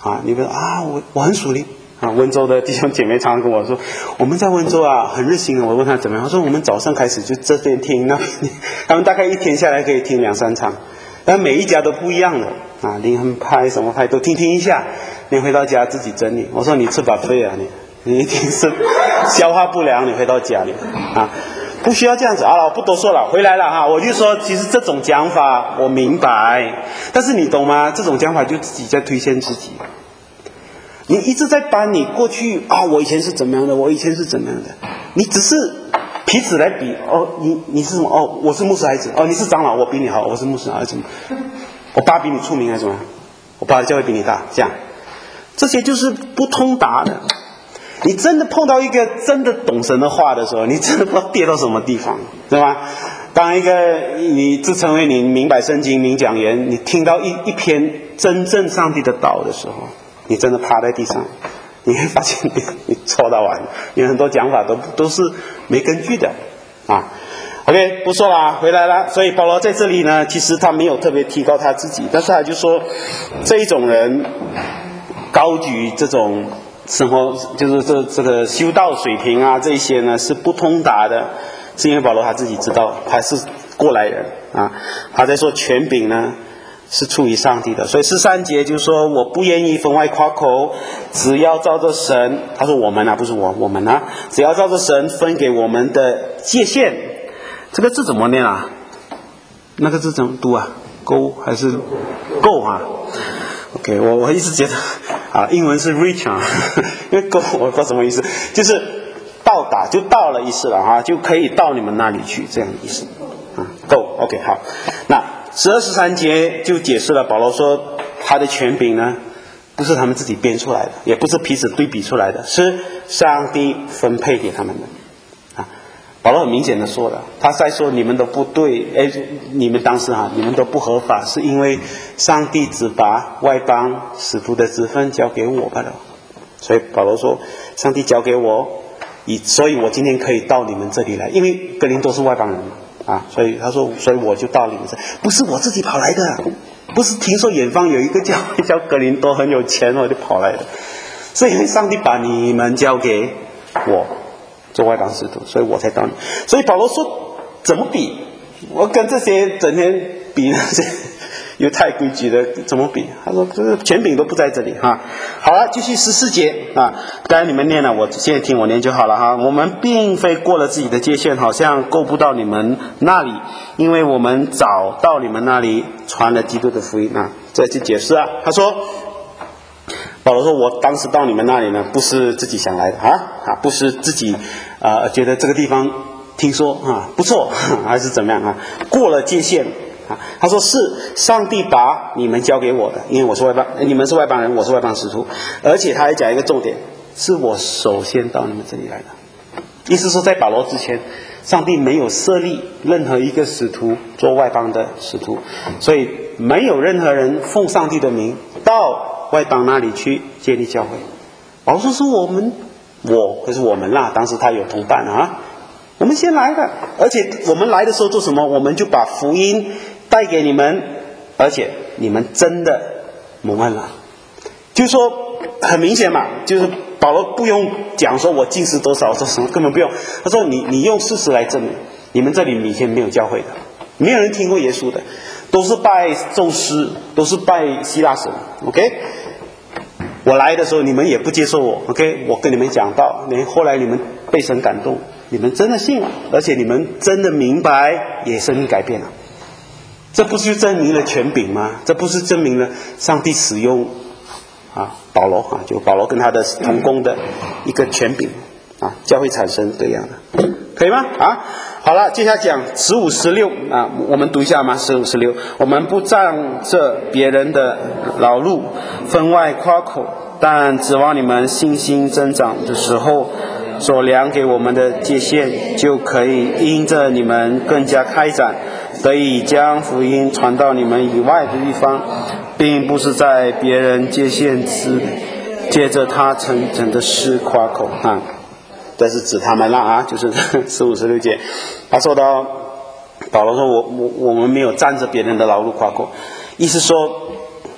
啊，你们啊，我我很属灵啊。温州的弟兄姐妹常常跟我说，我们在温州啊很热心的。我问他怎么样，他说我们早上开始就这边听那边听，他们大概一天下来可以听两三场，但每一家都不一样的啊，灵恩派什么派都听听一下，你回到家自己整理。我说你吃饱啊，你你一定是消化不良，你回到家里啊。不需要这样子。好了，我不多说了，回来了哈。我就说，其实这种讲法我明白，但是你懂吗？这种讲法就自己在推荐自己。你一直在把你过去啊，我以前是怎么样的，我以前是怎么样的，你只是彼此来比。哦，你你是什么？哦，我是牧师孩子。哦，你是长老，我比你好，我是牧师孩子。我爸比你出名还是什么？我爸的教会比你大，这样，这些就是不通达的。你真的碰到一个真的懂神的话的时候，你真的不知道跌到什么地方，对吧？当一个你自称为你明白圣经名讲员，你听到一一篇真正上帝的道的时候，你真的趴在地上，你会发现你你错到完，因为很多讲法都都是没根据的啊。OK， 不说了，回来了。所以保罗在这里呢，其实他没有特别提高他自己，但是他就说这一种人高举这种生活，就是这这个修道水平啊，这些呢是不通达的，是因为保罗他自己知道他是过来人啊。他在说权柄呢是出于上帝的，所以十三节就是说我不愿意分外夸口，只要照着神，他说我们啊，不是我，我们啊，只要照着神分给我们的界限。这个字怎么念啊？那个字怎么读啊？勾还是够啊 ？OK， 我我一直觉得啊，英文是 reach 啊，因为够我不知道什么意思，就是到达就到了意思了哈，就可以到你们那里去这样的意思啊。够 OK 好，那十二十三节就解释了保罗说他的权柄呢，不是他们自己编出来的，也不是彼此对比出来的，是上帝分配给他们的。保罗很明显的说了，他在说你们都不对，哎，你们当时哈，你们都不合法，是因为上帝只把外邦使徒的职分交给我罢了。所以保罗说，上帝交给我，以所以我今天可以到你们这里来，因为哥林多是外邦人嘛，啊，所以他说，所以我就到你们这，不是我自己跑来的，不是听说远方有一个教会叫哥林多很有钱，我就跑来的，是因为上帝把你们交给我。做外邦使徒，所以我才到你。所以保罗说怎么比？我跟这些整天比那些犹太规矩的怎么比？他说这个权柄都不在这里哈。好了，继续十四节啊，刚才你们念了，我现在听我念就好了哈。我们并非过了自己的界限，好像够不到你们那里，因为我们早到你们那里传了基督的福音啊。这就解释啊，他说。保罗说我当时到你们那里呢，不是自己想来的啊啊，不是自己啊、呃、觉得这个地方听说啊不错，还是怎么样啊，过了界限啊。他说是上帝把你们交给我的，因为我是外邦，你们是外邦人，我是外邦使徒，而且他还讲一个重点，是我首先到你们这里来的。意思说在保罗之前，上帝没有设立任何一个使徒做外邦的使徒，所以没有任何人奉上帝的名到外邦那里去建立教会。保罗说是我们，我可是我们啦，当时他有同伴啊，我们先来的，而且我们来的时候做什么？我们就把福音带给你们，而且你们真的蒙恩了。就是说很明显嘛，就是保罗不用讲说我进食多少做什么，根本不用。他说你你用事实来证明，你们这里以前没有教会的，没有人听过耶稣的，都是拜宙斯，都是拜希腊神 OK， 我来的时候你们也不接受我 OK， 我跟你们讲道，后来你们被神感动，你们真的信了，而且你们真的明白，也生命改变了。这不是证明了权柄吗？这不是证明了上帝使用啊保罗啊，就保罗跟他的同工的一个权柄啊，教会产生这样的，可以吗？啊，好了，接下来讲十五十六啊，我们读一下吗？十五十六，我们不仗着别人的劳碌分外夸口，但指望你们信心增长的时候，所量给我们的界限，就可以因着你们更加开展，得以将福音传到你们以外的地方，并不是在别人界限之借着他成成的事夸口啊。这是指他们了啊，就是十五十六节，他说到保罗说我我我们没有占着别人的劳碌夸口，意思说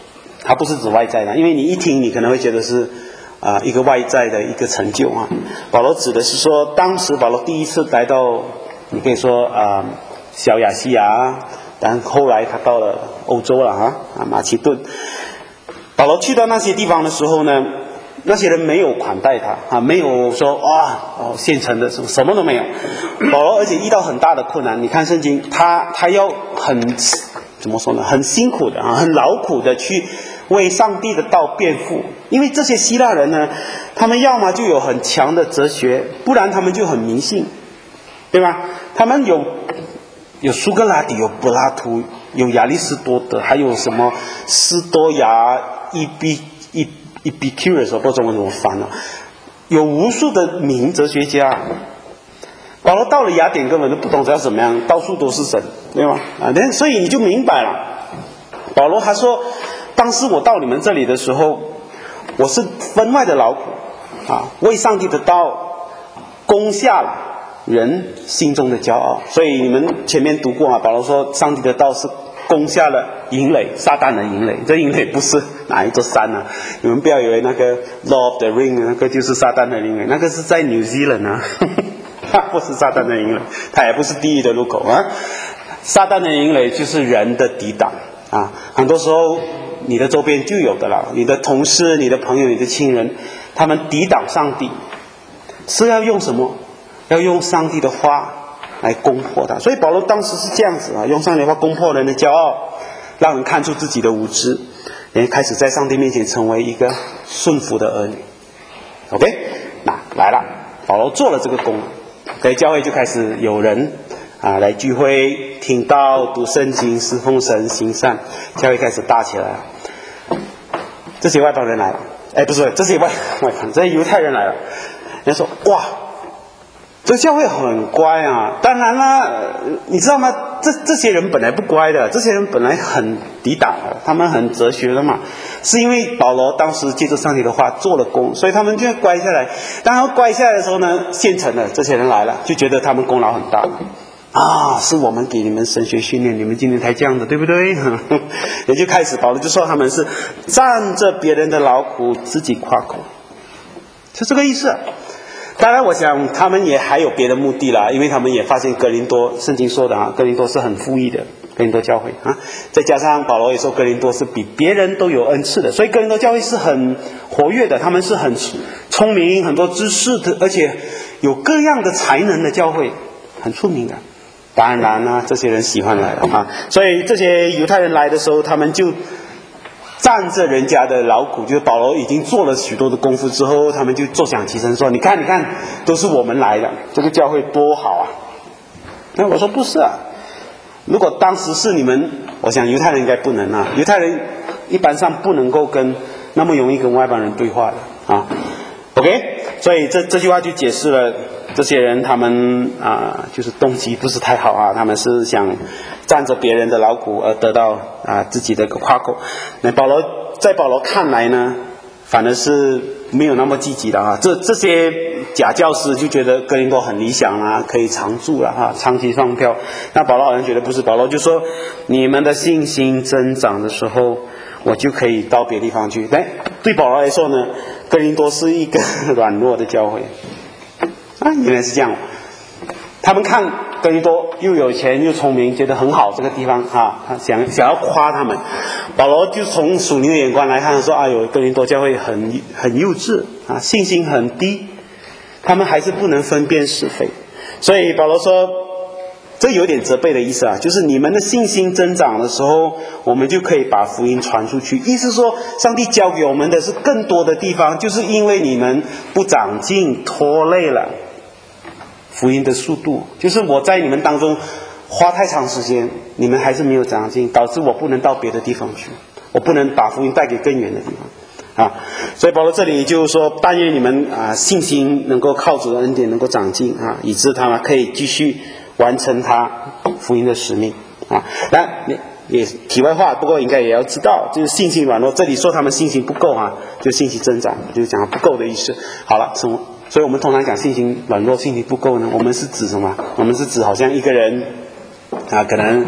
它不是指外在的，因为你一听你可能会觉得是啊、呃、一个外在的一个成就啊。保罗指的是说，当时保罗第一次来到，你可以说啊、呃、小亚细亚，但后来他到了欧洲了啊啊马其顿。保罗去到那些地方的时候呢，那些人没有款待他啊，没有说哇哦现成的什么什么都没有。保罗而且遇到很大的困难，你看圣经，他他要很怎么说呢，很辛苦的啊，很劳苦的去为上帝的道辩护。因为这些希腊人呢，他们要么就有很强的哲学，不然他们就很迷信，对吧？他们有有苏格拉底，有柏拉图，有亚里士多德，还有什么斯多亚、伊比伊伊比库斯，我不知道中文怎么翻了，有无数的名哲学家。保罗到了雅典根本都不懂要怎么样，到处都是神，对吗？啊，所以你就明白了。保罗他说，当时我到你们这里的时候，我是分外的劳苦啊，为上帝的道攻下了人心中的骄傲。所以你们前面读过啊，保罗说上帝的道是攻下了营垒，撒旦的营垒。这营垒不是哪一座山啊，你们不要以为那个 Lord of the Ring 那个就是撒旦的营垒，那个是在 New Zealand 啊，它不是撒旦的营垒，它也不是地狱的入口啊。撒旦的营垒就是人的抵挡啊，很多时候你的周边就有的了，你的同事、你的朋友、你的亲人，他们抵挡上帝，是要用什么？要用上帝的话来攻破他。所以保罗当时是这样子啊，用上帝的话攻破人的骄傲，让人看出自己的无知，人开始在上帝面前成为一个顺服的儿女。OK， 那来了，保罗做了这个工，所以教会就开始有人啊来聚会、听道、读圣经、侍奉神、行善，教会开始大起来了。这些外邦人来了，哎，不是这些外外邦，这些犹太人来了。人家说哇，这教会很乖啊。当然啦，你知道吗？这这些人本来不乖的，这些人本来很抵挡的，他们很哲学的嘛。是因为保罗当时借着上帝的话做了工，所以他们就乖下来。当他乖下来的时候呢，现成的这些人来了，就觉得他们功劳很大啊，是我们给你们神学训练，你们今天才这样的，对不对？也就开始保罗就说他们是占着别人的劳苦，自己夸口，就这个意思啊。当然我想他们也还有别的目的啦，因为他们也发现哥林多，圣经说的啊，哥林多是很富裕的，哥林多教会啊，再加上保罗也说哥林多是比别人都有恩赐的，所以哥林多教会是很活跃的，他们是很聪明、很多知识的，而且有各样的才能的教会，很出名的。当然啦，这些人喜欢来了啊，所以这些犹太人来的时候，他们就占着人家的劳苦，就是保罗已经做了许多的功夫之后，他们就坐享其成，说你看你看，都是我们来的，这个教会多好啊。那我说不是啊，如果当时是你们，我想犹太人应该不能啊，犹太人一般上不能够跟那么容易跟外邦人对话的啊。OK， 所以这这句话就解释了这些人他们啊、呃，就是动机不是太好啊，他们是想占着别人的劳苦而得到啊、呃、自己的一个夸口。那保罗在保罗看来呢，反而是没有那么积极的啊。这这些假教师就觉得哥林多很理想啊，可以常住了啊，长期放票。那保罗好像觉得不是，保罗就说你们的信心增长的时候，我就可以到别的地方去。哎，对保罗来说呢，哥林多是一个软弱的教会啊，原来是这样。他们看哥林多又有钱又聪明，觉得很好这个地方啊，想想要夸他们。保罗就从属灵的眼光来看，说：“哎呦，哥林多教会很很幼稚啊，信心很低，他们还是不能分辨是非。”所以保罗说，这有点责备的意思啊，就是你们的信心增长的时候，我们就可以把福音传出去。意思说，上帝交给我们的是更多的地方，就是因为你们不长进，拖累了福音的速度，就是我在你们当中花太长时间，你们还是没有长进，导致我不能到别的地方去，我不能把福音带给更远的地方啊。所以保罗这里就是说，但愿你们啊信心能够靠主的恩典能够长进啊，以致他们可以继续完成他福音的使命啊。那也题外话，不过应该也要知道，就是信心软弱，这里说他们信心不够啊，就信心增长，就是讲不够的意思。好了，从所以我们通常讲信心软弱、信心不够呢，我们是指什么？我们是指好像一个人啊，可能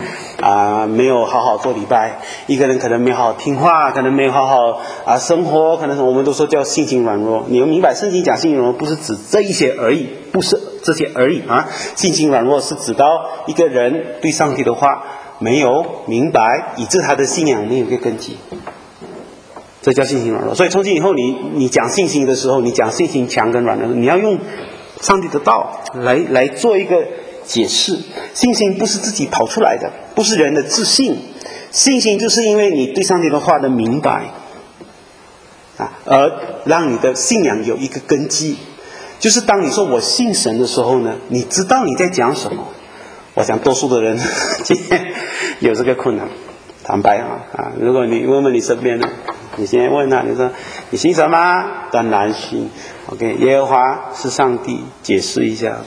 啊、呃，没有好好做礼拜，一个人可能没有好好听话，可能没有好好啊、呃、生活，可能我们都说叫性情软弱。你要明白，圣经讲性情软弱不是指这一些而已，不是这些而已啊。性情软弱是指到一个人对上帝的话没有明白，以致他的信仰没有一个根基，这叫性情软弱。所以从今以后你你讲信心的时候，你讲性情强跟软弱，你要用上帝的道来来做一个解释。信心不是自己跑出来的，不是人的自信，信心就是因为你对上帝的话的明白啊，而让你的信仰有一个根基。就是当你说我信神的时候呢，你知道你在讲什么。我想多数的人今天有这个困难，坦白啊啊！如果你问问你身边的，你现在问他，你说你信什么？当然信。OK， 耶和华是上帝，解释一下，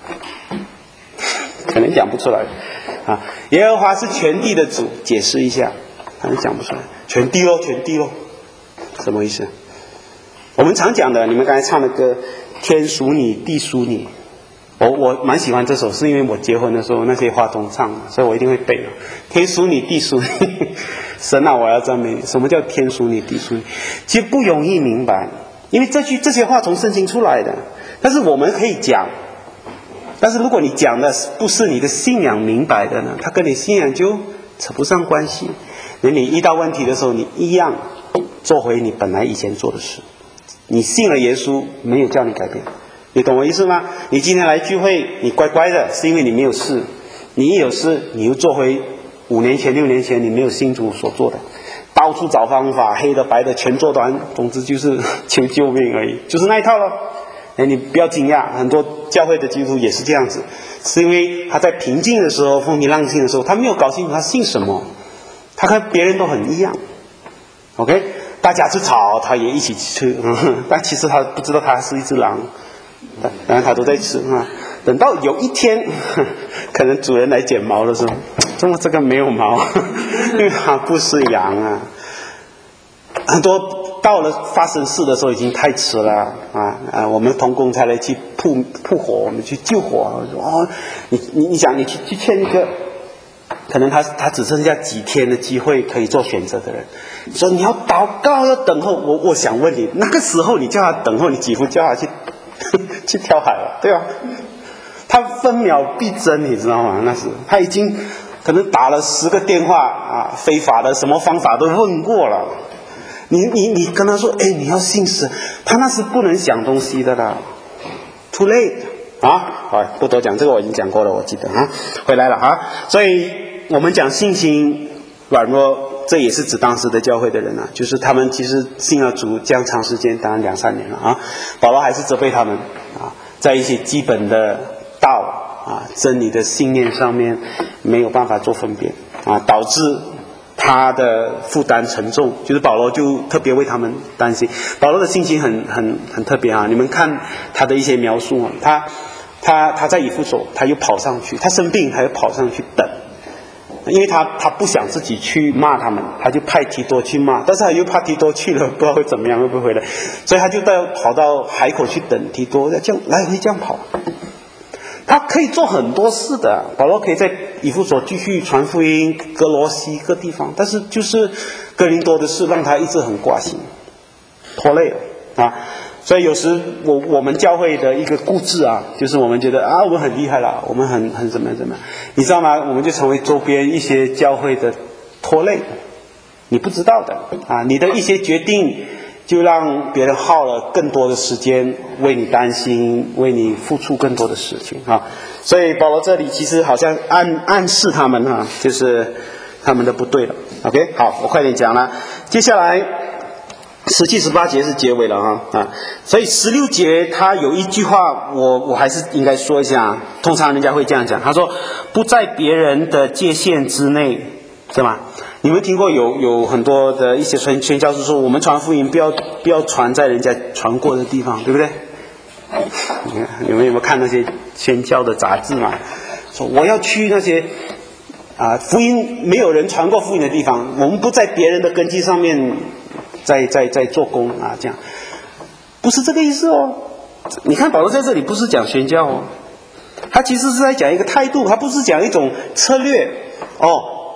可能讲不出来啊。耶和华是全地的主，解释一下，可能讲不出来。全地咯，全地咯，什么意思？我们常讲的，你们刚才唱的歌，天属你，地属你。我我蛮喜欢这首，是因为我结婚的时候那些话筒唱的，所以我一定会背了。天属你，地属你，神啊，我要赞美你。什么叫天属你，地属你？其实不容易明白，因为这句这些话从圣经出来的，但是我们可以讲。但是如果你讲的不是你的信仰明白的呢，它跟你信仰就扯不上关系。那你遇到问题的时候，你一样做回你本来以前做的事。你信了耶稣，没有叫你改变。你懂我意思吗？你今天来聚会，你乖乖的，是因为你没有事。你一有事，你又做回五年前、六年前你没有信主所做的，到处找方法，黑的白的全做完，总之就是求救命而已，就是那一套了。哎，你不要惊讶，很多教会的基督徒也是这样子，是因为他在平静的时候、风平浪静的时候，他没有搞清楚他信什么，他看别人都很一样。OK， 大家去吵，他也一起吃，但其实他不知道他是一只狼。当然他都在吃啊。等到有一天，可能主人来剪毛的时候，怎么这个没有毛？因为它不是羊啊。很多到了发生事的时候已经太迟了啊啊！我们同工才来去扑扑火，我们去救火。哦，你你你想你去去劝一个，可能他他只剩下几天的机会可以做选择的人，说你要祷告要等候。我我想问你，那个时候你叫他等候，你几乎叫他去去跳海了，对吧？他分秒必争，你知道吗？那是他已经可能打了十个电话啊，非法的什么方法都问过了。你你你跟他说，哎，你要信神，他那是不能想东西的啦 ，too late 啊！好，不多讲，这个我已经讲过了，我记得啊，回来了啊。所以我们讲信心软弱，这也是指当时的教会的人啊，就是他们其实信了主这样长时间，当然两三年了啊。保罗还是责备他们啊，在一些基本的道啊、真理的信念上面没有办法做分辨啊，导致他的负担沉重。就是保罗就特别为他们担心。保罗的心情很很很特别啊，你们看他的一些描述啊，他他他在以弗所，他又跑上去，他生病，他又跑上去等。因为他他不想自己去骂他们，他就派提多去骂，但是他又怕提多去了不知道会怎么样，会不会回来，所以他就到跑到海口去等提多，这样来回这样跑。他可以做很多事的，保罗可以在以弗所继续传福音，哥罗西各地方，但是就是哥林多的事让他一直很挂心，拖累了啊。所以有时我我们教会的一个固执啊，就是我们觉得啊我们很厉害了，我们很很怎么样怎么样，你知道吗？我们就成为周边一些教会的拖累，你不知道的啊，你的一些决定就让别人耗了更多的时间为你担心，为你付出更多的事情啊。所以保罗这里其实好像暗暗示他们啊，就是他们的不对了。OK， 好，我快点讲了，接下来。十七、十八节是结尾了哈啊，所以十六节他有一句话，我我还是应该说一下。通常人家会这样讲，他说不在别人的界限之内，是吧？你们听过有有很多的一些宣宣教士说，我们传福音不要不要传在人家传过的地方，对不对？你看你们有没有看那些宣教的杂志嘛？说我要去那些啊福音没有人传过福音的地方，我们不在别人的根基上面。在在在做工啊，这样不是这个意思哦。你看保罗在这里不是讲宣教哦，他其实是在讲一个态度，他不是讲一种策略哦。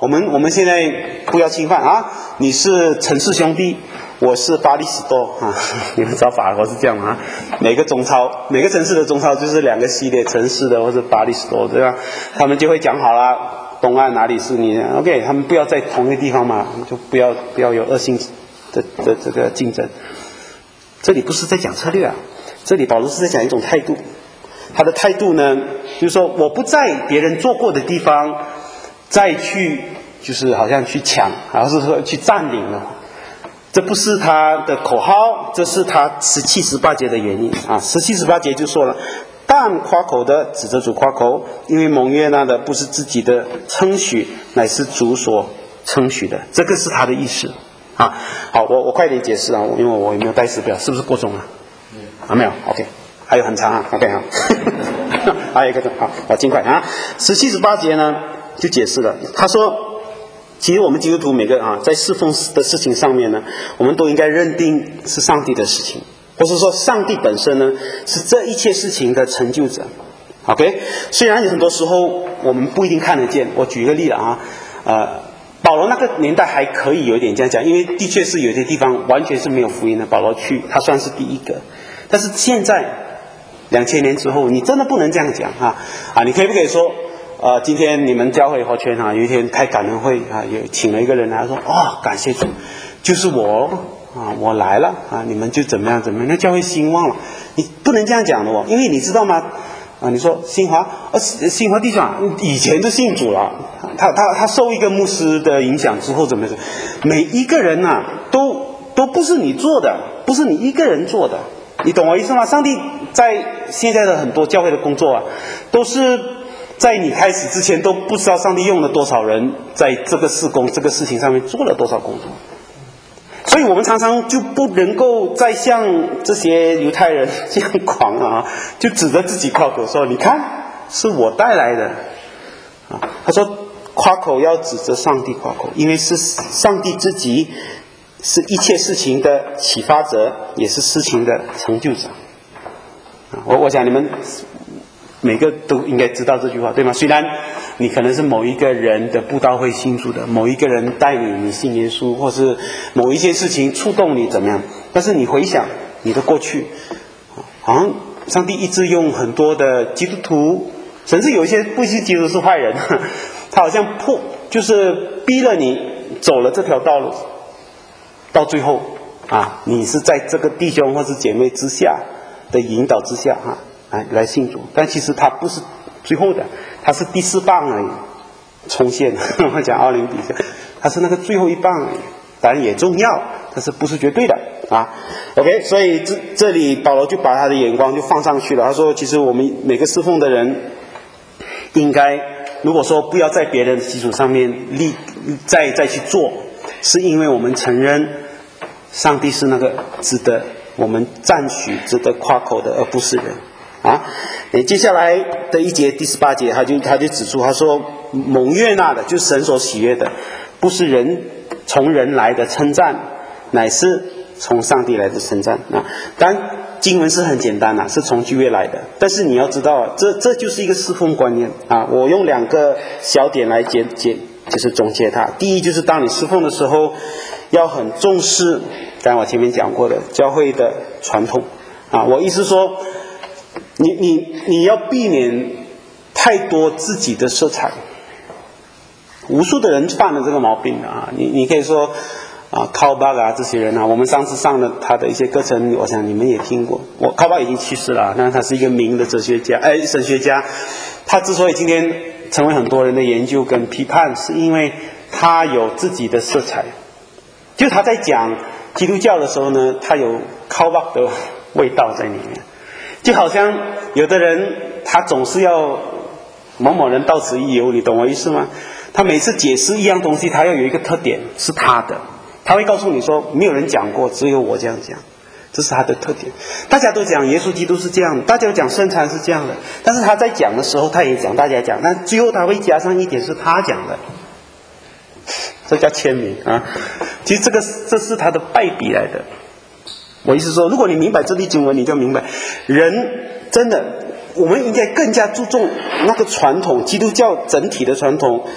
我们我们现在不要侵犯啊！你是陈氏兄弟，我是巴利斯多啊！你们知道法国是这样啊？每个中超，每个城市的中超就是两个系列，城市的或者巴利斯多，对吧？他们就会讲好了，东岸哪里是你的 ？OK， 他们不要在同一个地方嘛，就不要不要有恶性的的这个竞争。这里不是在讲策略啊，这里保罗是在讲一种态度。他的态度呢，就是说我不在别人做过的地方再去，就是好像去抢，还是说去占领了。这不是他的口号，这是他十七十八节的原因啊。十七十八节就说了，但夸口的指着主夸口，因为蒙悦纳的不是自己的称许，乃是主所称许的。这个是他的意思啊。好，我我快点解释啊，因为我也没有带时表，是不是过钟了？啊，没有 ，OK。还有很长啊 ，OK 啊，还有一个好，我尽快啊。十七十八节呢就解释了，他说，其实我们基督徒每个啊在侍奉的事情上面呢，我们都应该认定是上帝的事情，或是说上帝本身呢是这一切事情的成就者。OK， 虽然有很多时候我们不一定看得见，我举一个例子啊，呃，保罗那个年代还可以有一点这样讲，因为的确是有些地方完全是没有福音的，保罗去他算是第一个，但是现在。两千年之后，你真的不能这样讲啊！啊，你可以不可以说，呃，今天你们教会活圈啊，有一天开感恩会啊，有请了一个人来说，哦，感谢主，就是我啊，我来了啊，你们就怎么样怎么样，那教会兴旺了。你不能这样讲的哦，因为你知道吗？啊，你说新华，呃，新华弟兄啊，以前就信主了，他他他受一个牧师的影响之后怎么样？每一个人呐、啊，都都不是你做的，不是你一个人做的。你懂我意思吗？上帝在现在的很多教会的工作啊，都是在你开始之前都不知道上帝用了多少人在这个事工、这个事情上面做了多少工作。所以我们常常就不能够再像这些犹太人这样狂啊，就指着自己夸口说：“你看，是我带来的。”啊，他说夸口要指着上帝夸口，因为是上帝自己。是一切事情的启发者，也是事情的成就者。我我想你们每个都应该知道这句话，对吗？虽然你可能是某一个人的布道会信主的，某一个人带你你信耶稣，或是某一些事情触动你怎么样，但是你回想你的过去，好像上帝一直用很多的基督徒，甚至有一些不是基督徒是坏人，他好像迫就是逼了你走了这条道路。到最后啊，你是在这个弟兄或是姐妹之下的引导之下哈、啊，来来信主，但其实他不是最后的，他是第四棒而已，冲线，我讲奥林匹克，他是那个最后一棒而已，当然也重要，但是不是绝对的啊。OK， 所以这这里保罗就把他的眼光就放上去了，他说，其实我们每个侍奉的人，应该如果说不要在别人的基础上面立再再去做。是因为我们承认上帝是那个值得我们赞许、值得夸口的，而不是人啊。接下来的一节第十八节，他就他就指出，他说蒙悦纳的，就是神所喜悦的，不是人从人来的称赞，乃是从上帝来的称赞啊。当然经文是很简单啊，是从旧约来的，但是你要知道，这这就是一个侍奉观念啊。我用两个小点来解解。就是总结它。第一，就是当你侍奉的时候，要很重视，刚才我前面讲过的教会的传统啊。我意思说，你你你要避免太多自己的色彩。无数的人犯了这个毛病啊。你你可以说啊，考巴啊这些人啊，我们上次上了他的一些课程，我想你们也听过。我考巴已经去世了，但是他是一个名的哲学家，哎，神学家。他之所以今天成为很多人的研究跟批判，是因为他有自己的色彩。就他在讲基督教的时候呢，他有靠巴的味道在里面。就好像有的人他总是要某某人到此一游，你懂我意思吗？他每次解释一样东西，他要有一个特点是他的，他会告诉你说没有人讲过，只有我这样讲，这是他的特点。大家都讲耶稣基督是这样的，大家都讲圣餐是这样的，但是他在讲的时候他也讲，大家讲，但最后他会加上一点是他讲的，这叫签名啊。其实这个这是他的败笔来的。我意思说，如果你明白这类经文，你就明白人真的我们应该更加注重那个传统，基督教整体的传统，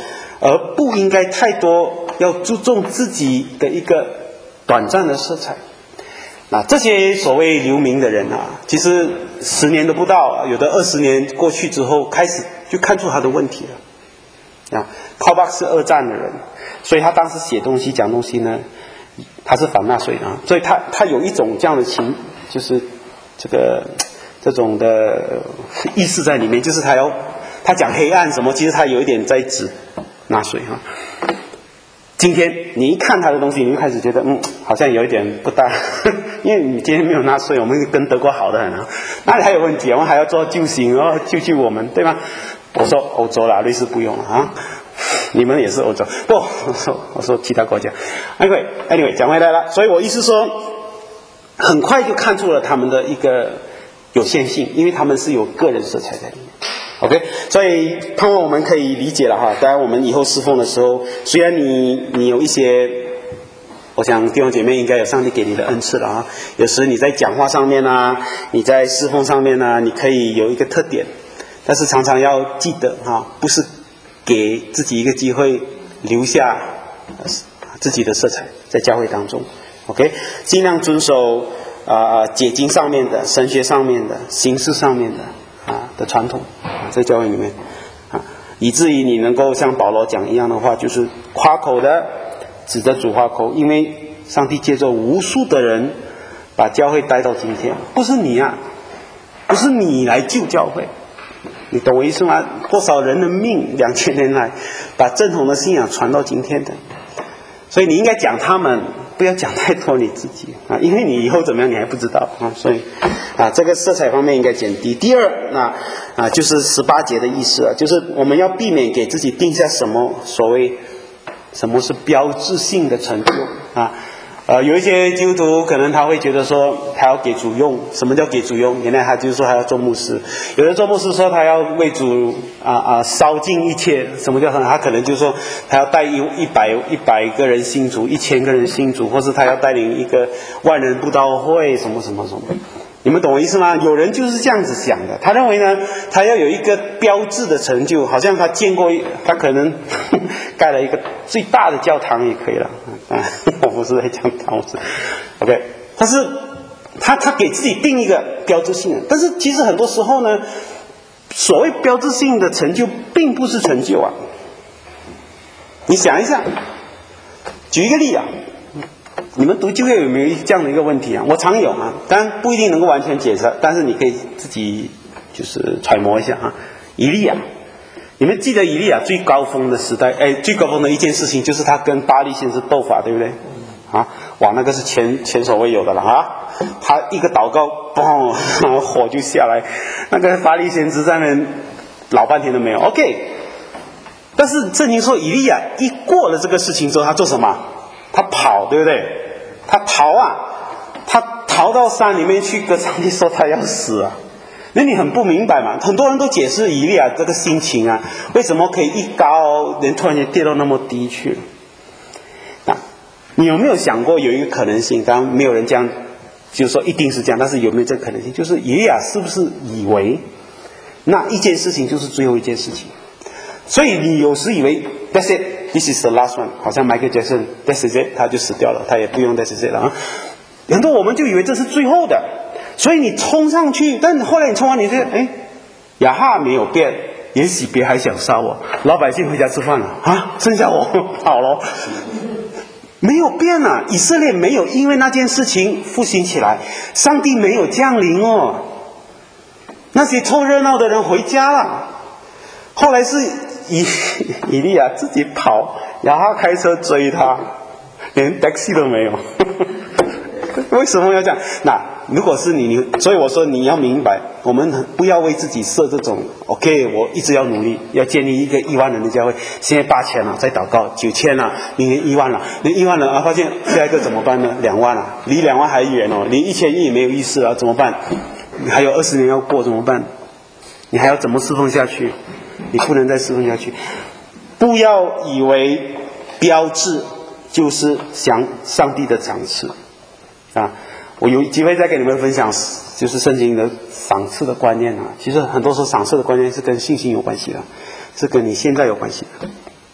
而不应该太多要注重自己的一个短暂的色彩。那这些所谓留名的人啊，其实十年都不到，有的二十年过去之后，开始就看出他的问题了。啊，考巴是二战的人，所以他当时写东西讲东西呢，他是反纳粹的，所以他他有一种这样的情，就是这个这种的意识在里面，就是他要他讲黑暗什么，其实他有一点在指纳粹哈。今天你一看他的东西，你就开始觉得嗯，好像有一点不大，因为你今天没有纳粹，我们跟德国好得很啊，哪里还有问题？我们还要做救星哦，救救我们，对吗？我说欧洲啦，瑞士不用了啊，你们也是欧洲，不，我说我说其他国家。Anyway anyway 讲回来了，所以我意思说，很快就看出了他们的一个有限性，因为他们是有个人色彩在里面。OK， 所以盼望我们可以理解了哈。当然，我们以后侍奉的时候，虽然你你有一些，我想弟兄姐妹应该有上帝给你的恩赐了啊。有时你在讲话上面啊，你在侍奉上面啊，你可以有一个特点，但是常常要记得哈，不是给自己一个机会留下自己的色彩在教会当中。OK， 尽量遵守啊、呃、解经上面的、神学上面的、形式上面的。啊的传统啊，在教会里面啊，以至于你能够像保罗讲一样的话，就是夸口的指着主夸口，因为上帝借着无数的人把教会带到今天，不是你啊，不是你来救教会，你懂我意思吗？多少人的命，两千年来把正统的信仰传到今天的，所以你应该讲他们，不要讲太多你自己啊，因为你以后怎么样你还不知道啊，所以啊，这个色彩方面应该减低。第二，那啊就是十八节的意思啊，就是我们要避免给自己定下什么所谓什么是标志性的成就啊。呃，有一些基督徒可能他会觉得说他要给主用，什么叫给主用？原来他就是说他要做牧师。有的做牧师说他要为主啊啊烧尽一切，什么叫他？他可能就是说他要带一一百一百个人信主，一千个人信主，或是他要带领一个万人布道会，什么什么什么。你们懂我意思吗？有人就是这样子想的，他认为呢，他要有一个标志的成就，好像他见过，他可能盖了一个最大的教堂也可以了。啊，我不是在讲堂，我是 OK， 但是他他给自己定一个标志性的，但是其实很多时候呢，所谓标志性的成就并不是成就啊。你想一下，举一个例啊。你们读旧约有没有这样的一个问题啊？我常有啊，当然不一定能够完全解释，但是你可以自己就是揣摩一下啊。以利亚，你们记得以利亚最高峰的时代，哎，最高峰的一件事情就是他跟巴力先知斗法，对不对？啊，哇，那个是前前所未有的了啊！他一个祷告，嘣，火就下来，那个巴力先知在那老半天都没有。OK， 但是圣经说以利亚一过了这个事情之后，他做什么？他跑，对不对？他逃啊，他逃到山里面去跟上帝说他要死啊。那你很不明白嘛？很多人都解释以利亚这个心情啊，为什么可以一高人突然间跌到那么低去？那你有没有想过有一个可能性？当然没有人这样，就是说一定是这样，但是有没有这个可能性？就是以利亚是不是以为那一件事情就是最后一件事情？所以你有时以为 That's it, this is the last one， 好像 Michael Jackson That's it， 他就死掉了，他也不用 That's it 了啊。很多我们就以为这是最后的，所以你冲上去，但后来你冲完你就哎，亚哈没有变，也许别还想杀我，老百姓回家吃饭了啊，剩下我跑了，没有变啊。以色列没有因为那件事情复兴起来，上帝没有降临哦，那些凑热闹的人回家了。后来是以以利亚自己跑，然后开车追他，连 taxi 都没有。为什么要这样？那如果是你，你所以我说你要明白，我们不要为自己设这种 OK， 我一直要努力，要建立一个一万人的教会。现在八千了，再祷告九千了，明年一万了，那一万了啊，发现下一个怎么办呢？两万了，离两万还远哦，离一千亿也没有意思啊，怎么办？你还有二十年要过，怎么办？你还要怎么侍奉下去？你不能再侍奉下去。不要以为标志就是上上帝的赏赐啊！我有机会再跟你们分享，就是圣经的赏赐的观念啊。其实很多时候赏赐的观念是跟信心有关系的，是跟你现在有关系的。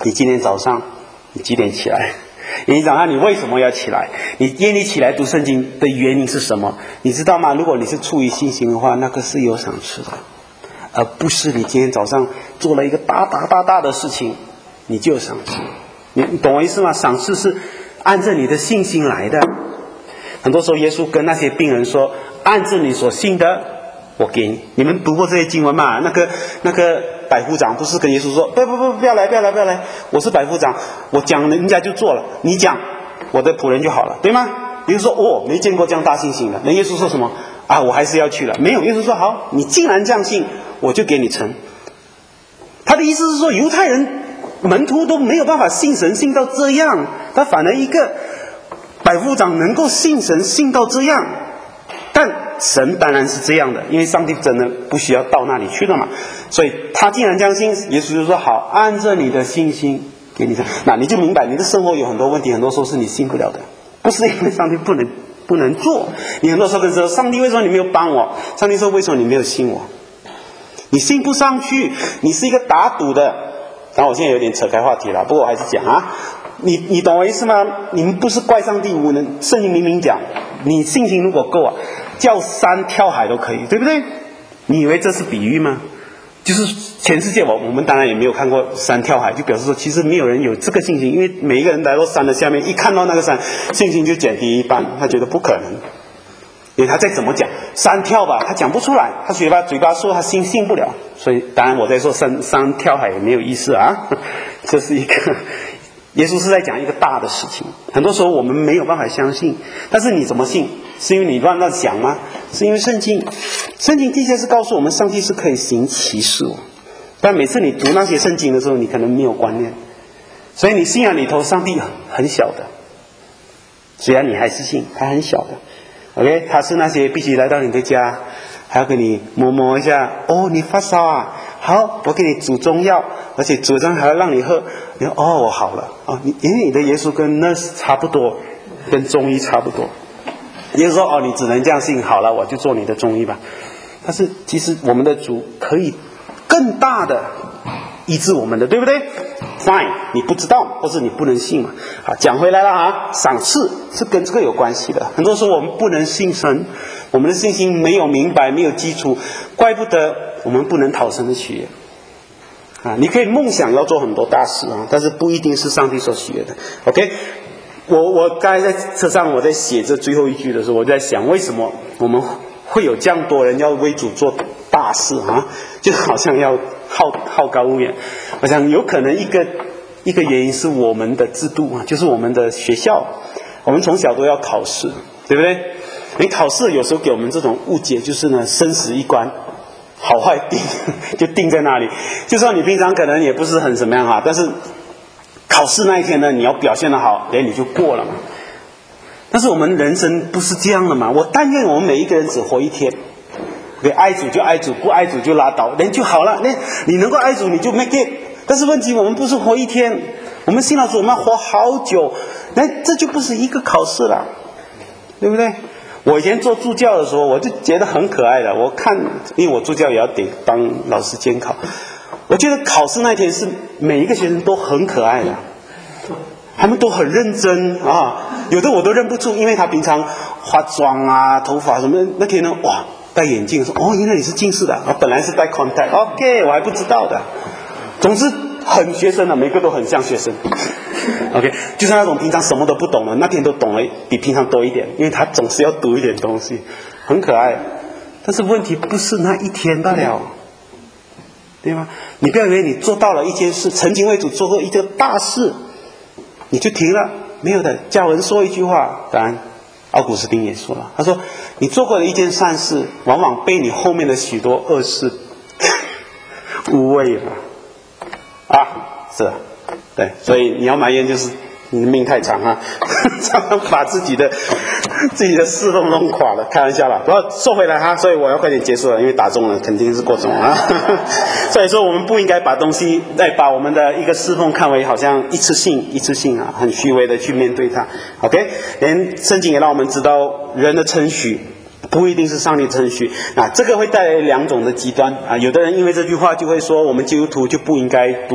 你今天早上你几点起来？你早上你为什么要起来？你愿意起来读圣经的原因是什么？你知道吗？如果你是出于信心的话，那个是有赏赐的，而不是你今天早上做了一个大大大大的事情你就有赏赐。你懂我意思吗？赏赐是按着你的信心来的。很多时候耶稣跟那些病人说，按着你所信的我给你。你们读过这些经文吗？那个那个百夫长不是跟耶稣说，不不不不要来不要来不要来，我是百夫长，我讲人家就做了，你讲我的仆人就好了，对吗？耶稣说哦，没见过这样大信心的。那耶稣说什么啊？我还是要去了。没有，耶稣说好，你既然这样信，我就给你成。他的意思是说，犹太人门徒都没有办法信神信到这样，他反而一个百夫长能够信神信到这样。但神当然是这样的，因为上帝真的不需要到那里去的嘛。所以他既然这样信，耶稣就说好，按着你的信心给你成。那你就明白，你的生活有很多问题，很多时候是你信不了的，不是因为上帝不能不能做。你很多时候跟说，上帝为什么你没有帮我？上帝说为什么你没有信我？你信不上去，你是一个打赌的。当然我现在有点扯开话题了，不过我还是讲啊，你你懂我意思吗？你们不是怪上帝无能，圣经明明讲，你信心如果够啊，叫山跳海都可以，对不对？你以为这是比喻吗？就是全世界我我们当然也没有看过山跳海，就表示说其实没有人有这个信心，因为每一个人来到山的下面，一看到那个山，信心就减低一半，他觉得不可能。因为他再怎么讲山跳吧，他讲不出来，他嘴巴嘴巴说他信信不了，所以当然我在说山山跳海也没有意思啊。这是一个耶稣是在讲一个大的事情，很多时候我们没有办法相信，但是你怎么信？是因为你乱乱想吗？是因为圣经圣经的确是告诉我们上帝是可以行奇事哦，但每次你读那些圣经的时候，你可能没有观念，所以你信仰里头上帝很小的，虽然你还是信他很小的。OK， 他是那些必须来到你的家，还要给你摸摸一下。哦，你发烧啊？好，我给你煮中药，而且煮中还要让你喝。你说哦，我好了哦，你因为你的耶稣跟 nurse 差不多，跟中医差不多。耶稣说哦，你只能这样信，好了，我就做你的中医吧。但是其实我们的主可以更大的医治我们的，对不对 ？Fine， 你不知道，或是你不能信嘛？好，讲回来了啊，赏赐是跟这个有关系的。很多时候我们不能信神，我们的信心没有明白，没有基础，怪不得我们不能讨神的喜悦。啊，你可以梦想要做很多大事啊，但是不一定是上帝所喜悦的。OK， 我我刚才在车上我在写这最后一句的时候，我在想为什么我们会有这样多人要为主做大事啊？就好像要好好高骛远。我想有可能一个一个原因是我们的制度啊，就是我们的学校，我们从小都要考试，对不对？你考试有时候给我们这种误解，就是呢生死一关，好坏定就定在那里。就算你平常可能也不是很怎么样啊，但是考试那一天呢，你要表现得好，哎，你就过了嘛。但是我们人生不是这样的嘛，我但愿我们每一个人只活一天。对，爱主就爱主，不爱主就拉倒，人就好了。那你能够爱主，你就 make it。但是问题，我们不是活一天，我们信了主，我们要活好久。那这就不是一个考试了，对不对？我以前做助教的时候，我就觉得很可爱的。我看，因为我助教也要得帮老师监考，我觉得考试那天是每一个学生都很可爱的，他们都很认真啊。有的我都认不出，因为他平常化妆啊、头发什么，那天呢，哇。戴眼镜说哦，原来你是近视的啊，本来是戴 contact，OK， 我还不知道的。总之很学生的，每个都很像学生。OK， 就是那种平常什么都不懂的，那天都懂了比平常多一点，因为他总是要读一点东西，很可爱。但是问题不是那一天罢了，对吗？你不要以为你做到了一件事，曾经为主做过一件大事，你就停了，没有的。教人说一句话，当然。奥古斯丁也说了，他说你做过的一件善事往往被你后面的许多恶事污秽了啊，是的，对，所以你要埋怨就是你的命太长啊，常常把自己的自己的侍奉弄垮了，开玩笑了。不要说回来哈，所以我要快点结束了，因为打中了肯定是过钟啊。所以说我们不应该把东西再把我们的一个侍奉看为好像一次性一次性啊，很虚伪的去面对它。OK， 连圣经也让我们知道人的称许不一定是上帝称许啊，这个会带来两种的极端啊。有的人因为这句话就会说我们基督徒就不应该读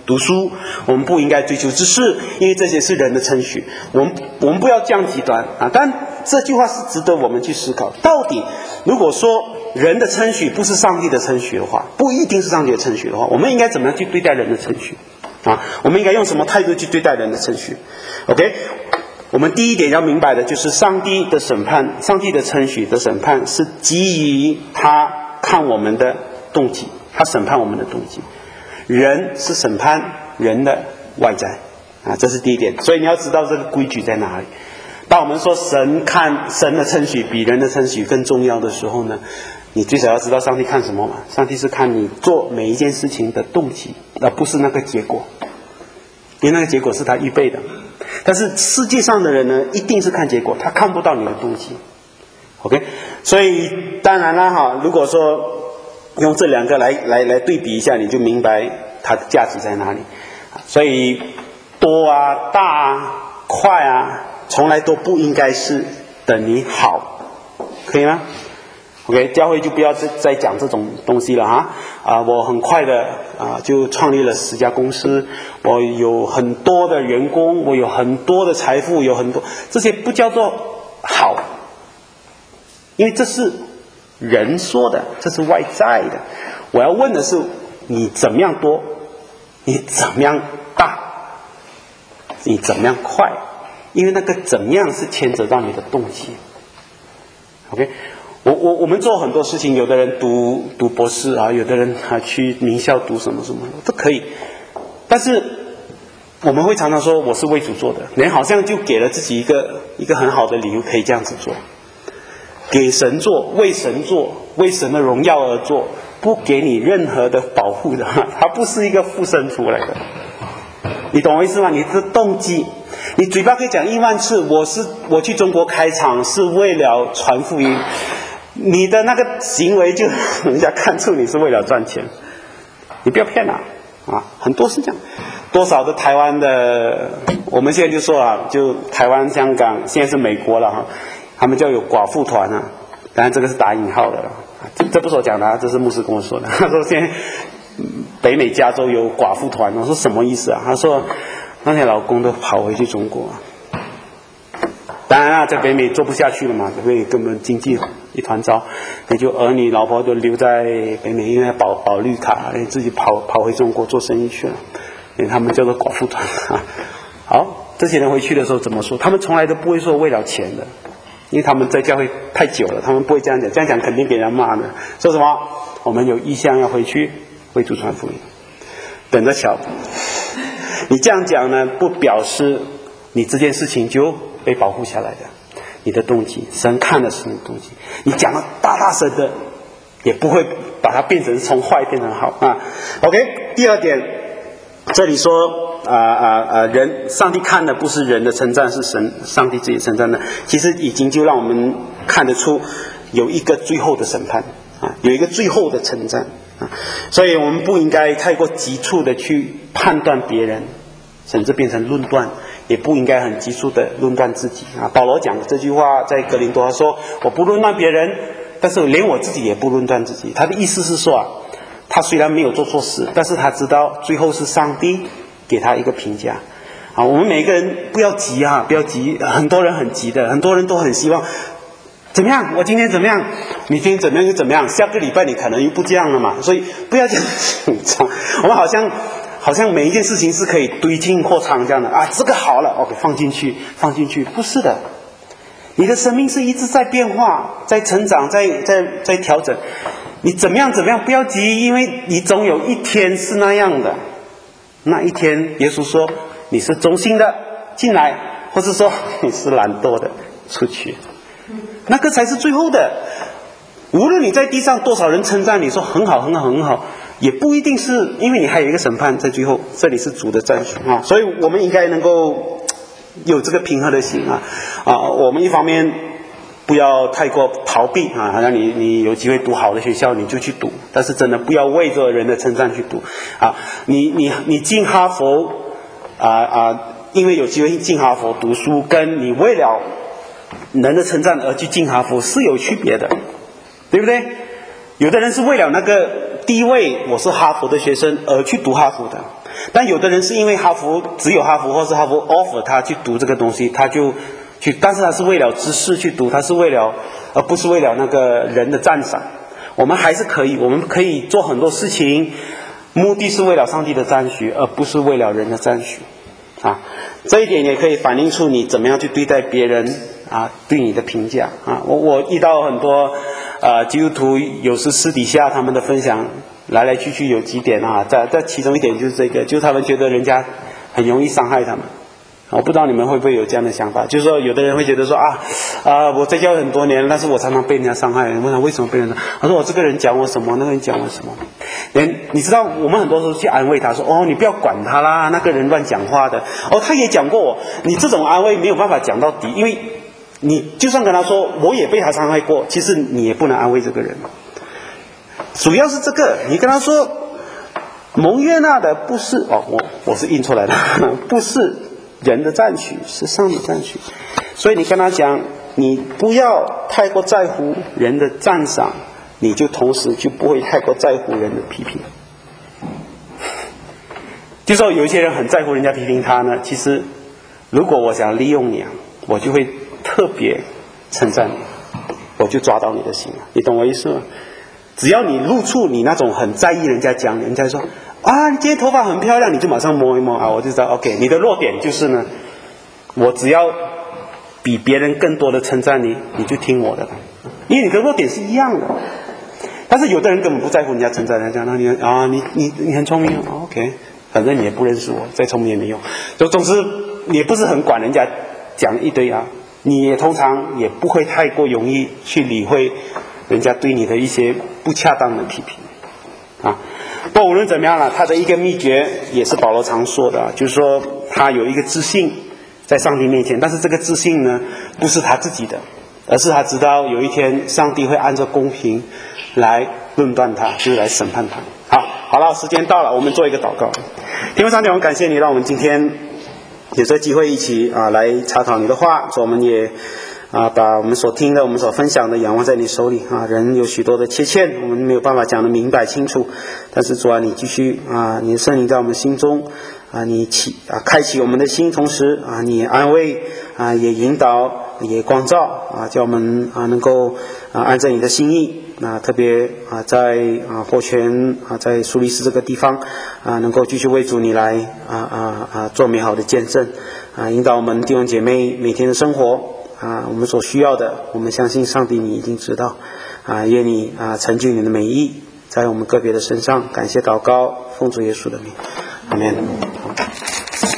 读书，我们不应该追求知识，因为这些是人的程序。我们我们不要这样极端啊！但这句话是值得我们去思考。到底如果说人的程序不是上帝的程序的话，不一定是上帝的程序的话，我们应该怎么样去对待人的程序啊？我们应该用什么态度去对待人的程序 ？OK， 我们第一点要明白的就是上帝的审判，上帝的程序的审判是基于他看我们的动机，他审判我们的动机。人是审判人的外在啊，这是第一点。所以你要知道这个规矩在哪里。当我们说神看神的程序比人的程序更重要的时候呢，你最少要知道上帝看什么嘛？上帝是看你做每一件事情的动机，而不是那个结果，因为那个结果是他预备的。但是世界上的人呢，一定是看结果，他看不到你的动机。OK， 所以当然了哈，如果说用这两个来来来对比一下，你就明白它的价值在哪里。所以多啊、大啊、快啊，从来都不应该是等于好，可以吗 ？OK， 教会就不要再再讲这种东西了哈。啊，我很快的啊就创立了十家公司，我有很多的员工，我有很多的财富，有很多这些不叫做好，因为这是人说的，这是外在的。我要问的是，你怎么样多？你怎么样大？你怎么样快？因为那个怎么样是牵扯到你的动机。OK， 我我我们做很多事情，有的人读读博士啊，有的人啊去名校读什么什么，都可以。但是我们会常常说我是为主做的，人好像就给了自己一个一个很好的理由可以这样子做。给神做，为神做，为神的荣耀而做，不给你任何的保护的，它不是一个附身符来的。你懂我意思吗？你的动机，你嘴巴可以讲一万次，我是我去中国开厂是为了传福音，你的那个行为就人家看出你是为了赚钱，你不要骗了啊！很多是这样，多少的台湾的，我们现在就说啊，就台湾、香港，现在是美国了哈。他们叫有寡妇团啊，当然这个是打引号的了，这这不是我讲的啊，这是牧师跟我说的。他说现在北美加州有寡妇团，我说什么意思啊？他说那些老公都跑回去中国啊。当然啊，在北美做不下去了嘛，北美根本经济一团糟，也就儿女老婆都留在北美，因为保保绿卡，自己跑跑回中国做生意去了。因为他们叫做寡妇团啊。好，这些人回去的时候怎么说？他们从来都不会说为了钱的。因为他们在教会太久了，他们不会这样讲，这样讲肯定给人骂的。说什么？我们有意向要回去为主传福音，等着瞧。你这样讲呢，不表示你这件事情就被保护下来的。你的动机，神看的是你的动机。你讲的大大声的，也不会把它变成从坏变成好啊。OK， 第二点，这里说。啊啊啊！人，上帝看的不是人的称赞，是神，上帝自己称赞的。其实已经就让我们看得出有一个最后的审判啊，有一个最后的称赞啊。所以我们不应该太过急促的去判断别人，甚至变成论断，也不应该很急促的论断自己啊。保罗讲的这句话在哥林多，他说：“我不论断别人，但是连我自己也不论断自己。”他的意思是说啊，他虽然没有做错事，但是他知道最后是上帝给他一个评价啊！我们每个人不要急啊，不要急。很多人很急的，很多人都很希望怎么样？我今天怎么样？明天怎么样就怎么样？下个礼拜你可能又不这样了嘛。所以不要这样紧张。我们好像好像每一件事情是可以堆进货仓这样的啊，这个好了 ，OK， 放进去，放进去。不是的，你的生命是一直在变化，在成长，在在在调整。你怎么样怎么样？不要急，因为你总有一天是那样的。那一天，耶稣说你是忠心的进来，或是说你是懒惰的出去，那个才是最后的。无论你在地上多少人称赞你说很好很好很好，也不一定是因为你还有一个审判在最后，这里是主的赞许啊。所以我们应该能够有这个平和的心啊啊！我们一方面不要太过逃避啊，好像你你有机会读好的学校你就去读，但是真的不要为着人的称赞去读啊！你你你进哈佛啊啊，因为有机会进哈佛读书，跟你为了人的称赞而去进哈佛是有区别的，对不对？有的人是为了那个地位，我是哈佛的学生而去读哈佛的， 但有的人是因为哈佛只有哈佛或是哈佛 offer 他去读这个东西，他就去，但是他是为了知识去读，他是为了而不是为了那个人的赞赏。我们还是可以，我们可以做很多事情，目的是为了上帝的赞许，而不是为了人的赞许啊。这一点也可以反映出你怎么样去对待别人啊，对你的评价啊。我我遇到很多呃基督徒，有时私底下他们的分享来来去去有几点啊，在在其中一点就是这个，就是他们觉得人家很容易伤害他们。我不知道你们会不会有这样的想法，就是说有的人会觉得说啊啊、呃，我在教会很多年，但是我常常被人家伤害。问他为什么被人家？他说我这个人讲我什么，那个人讲我什么。连你知道，我们很多时候去安慰他说，哦，你不要管他啦，那个人乱讲话的。哦，他也讲过我。你这种安慰没有办法讲到底，因为你就算跟他说我也被他伤害过，其实你也不能安慰这个人。主要是这个，你跟他说蒙悦纳的不是哦，我我是印出来的，不是人的赞许，是上帝赞许。所以你跟他讲，你不要太过在乎人的赞赏，你就同时就不会太过在乎人的批评。就说有一些人很在乎人家批评他呢，其实如果我想利用你啊，我就会特别称赞你，我就抓到你的心了，你懂我意思吗？只要你露出你那种很在意人家讲，人家说啊，你今天头发很漂亮，你就马上摸一摸啊，我就知道 OK， 你的弱点就是呢，我只要比别人更多的称赞你，你就听我的，因为你的弱点是一样的。但是有的人根本不在乎人家称赞，人家讲你啊，你你你很聪明、啊、，OK， 反正你也不认识我，再聪明也没用。就总之你也不是很管人家讲一堆啊，你也通常也不会太过容易去理会人家对你的一些不恰当的批评啊。不过无论怎么样了，他的一个秘诀也是保罗常说的、啊，就是说他有一个自信在上帝面前，但是这个自信呢，不是他自己的，而是他知道有一天上帝会按照公平来论断他，就是来审判他。好，好了，时间到了，我们做一个祷告。天父上帝，我们感谢你，让我们今天有这机会一起啊来查考你的话，所以我们也啊，把我们所听的、我们所分享的仰望在你手里啊。人有许多的缺陷，我们没有办法讲得明白清楚，但是主啊，你继续啊，你的圣灵在我们心中啊，你启啊开启我们的心，同时啊，你安慰啊，也引导，也光照啊，叫我们啊能够啊按照你的心意啊，特别啊在啊火泉啊在苏黎世这个地方啊，能够继续为主你来啊啊啊做美好的见证啊，引导我们弟兄姐妹每天的生活。啊，我们所需要的，我们相信上帝你已经知道，啊，愿你啊成就你的美意在我们个别的身上，感谢祷告，奉主耶稣的名，阿们。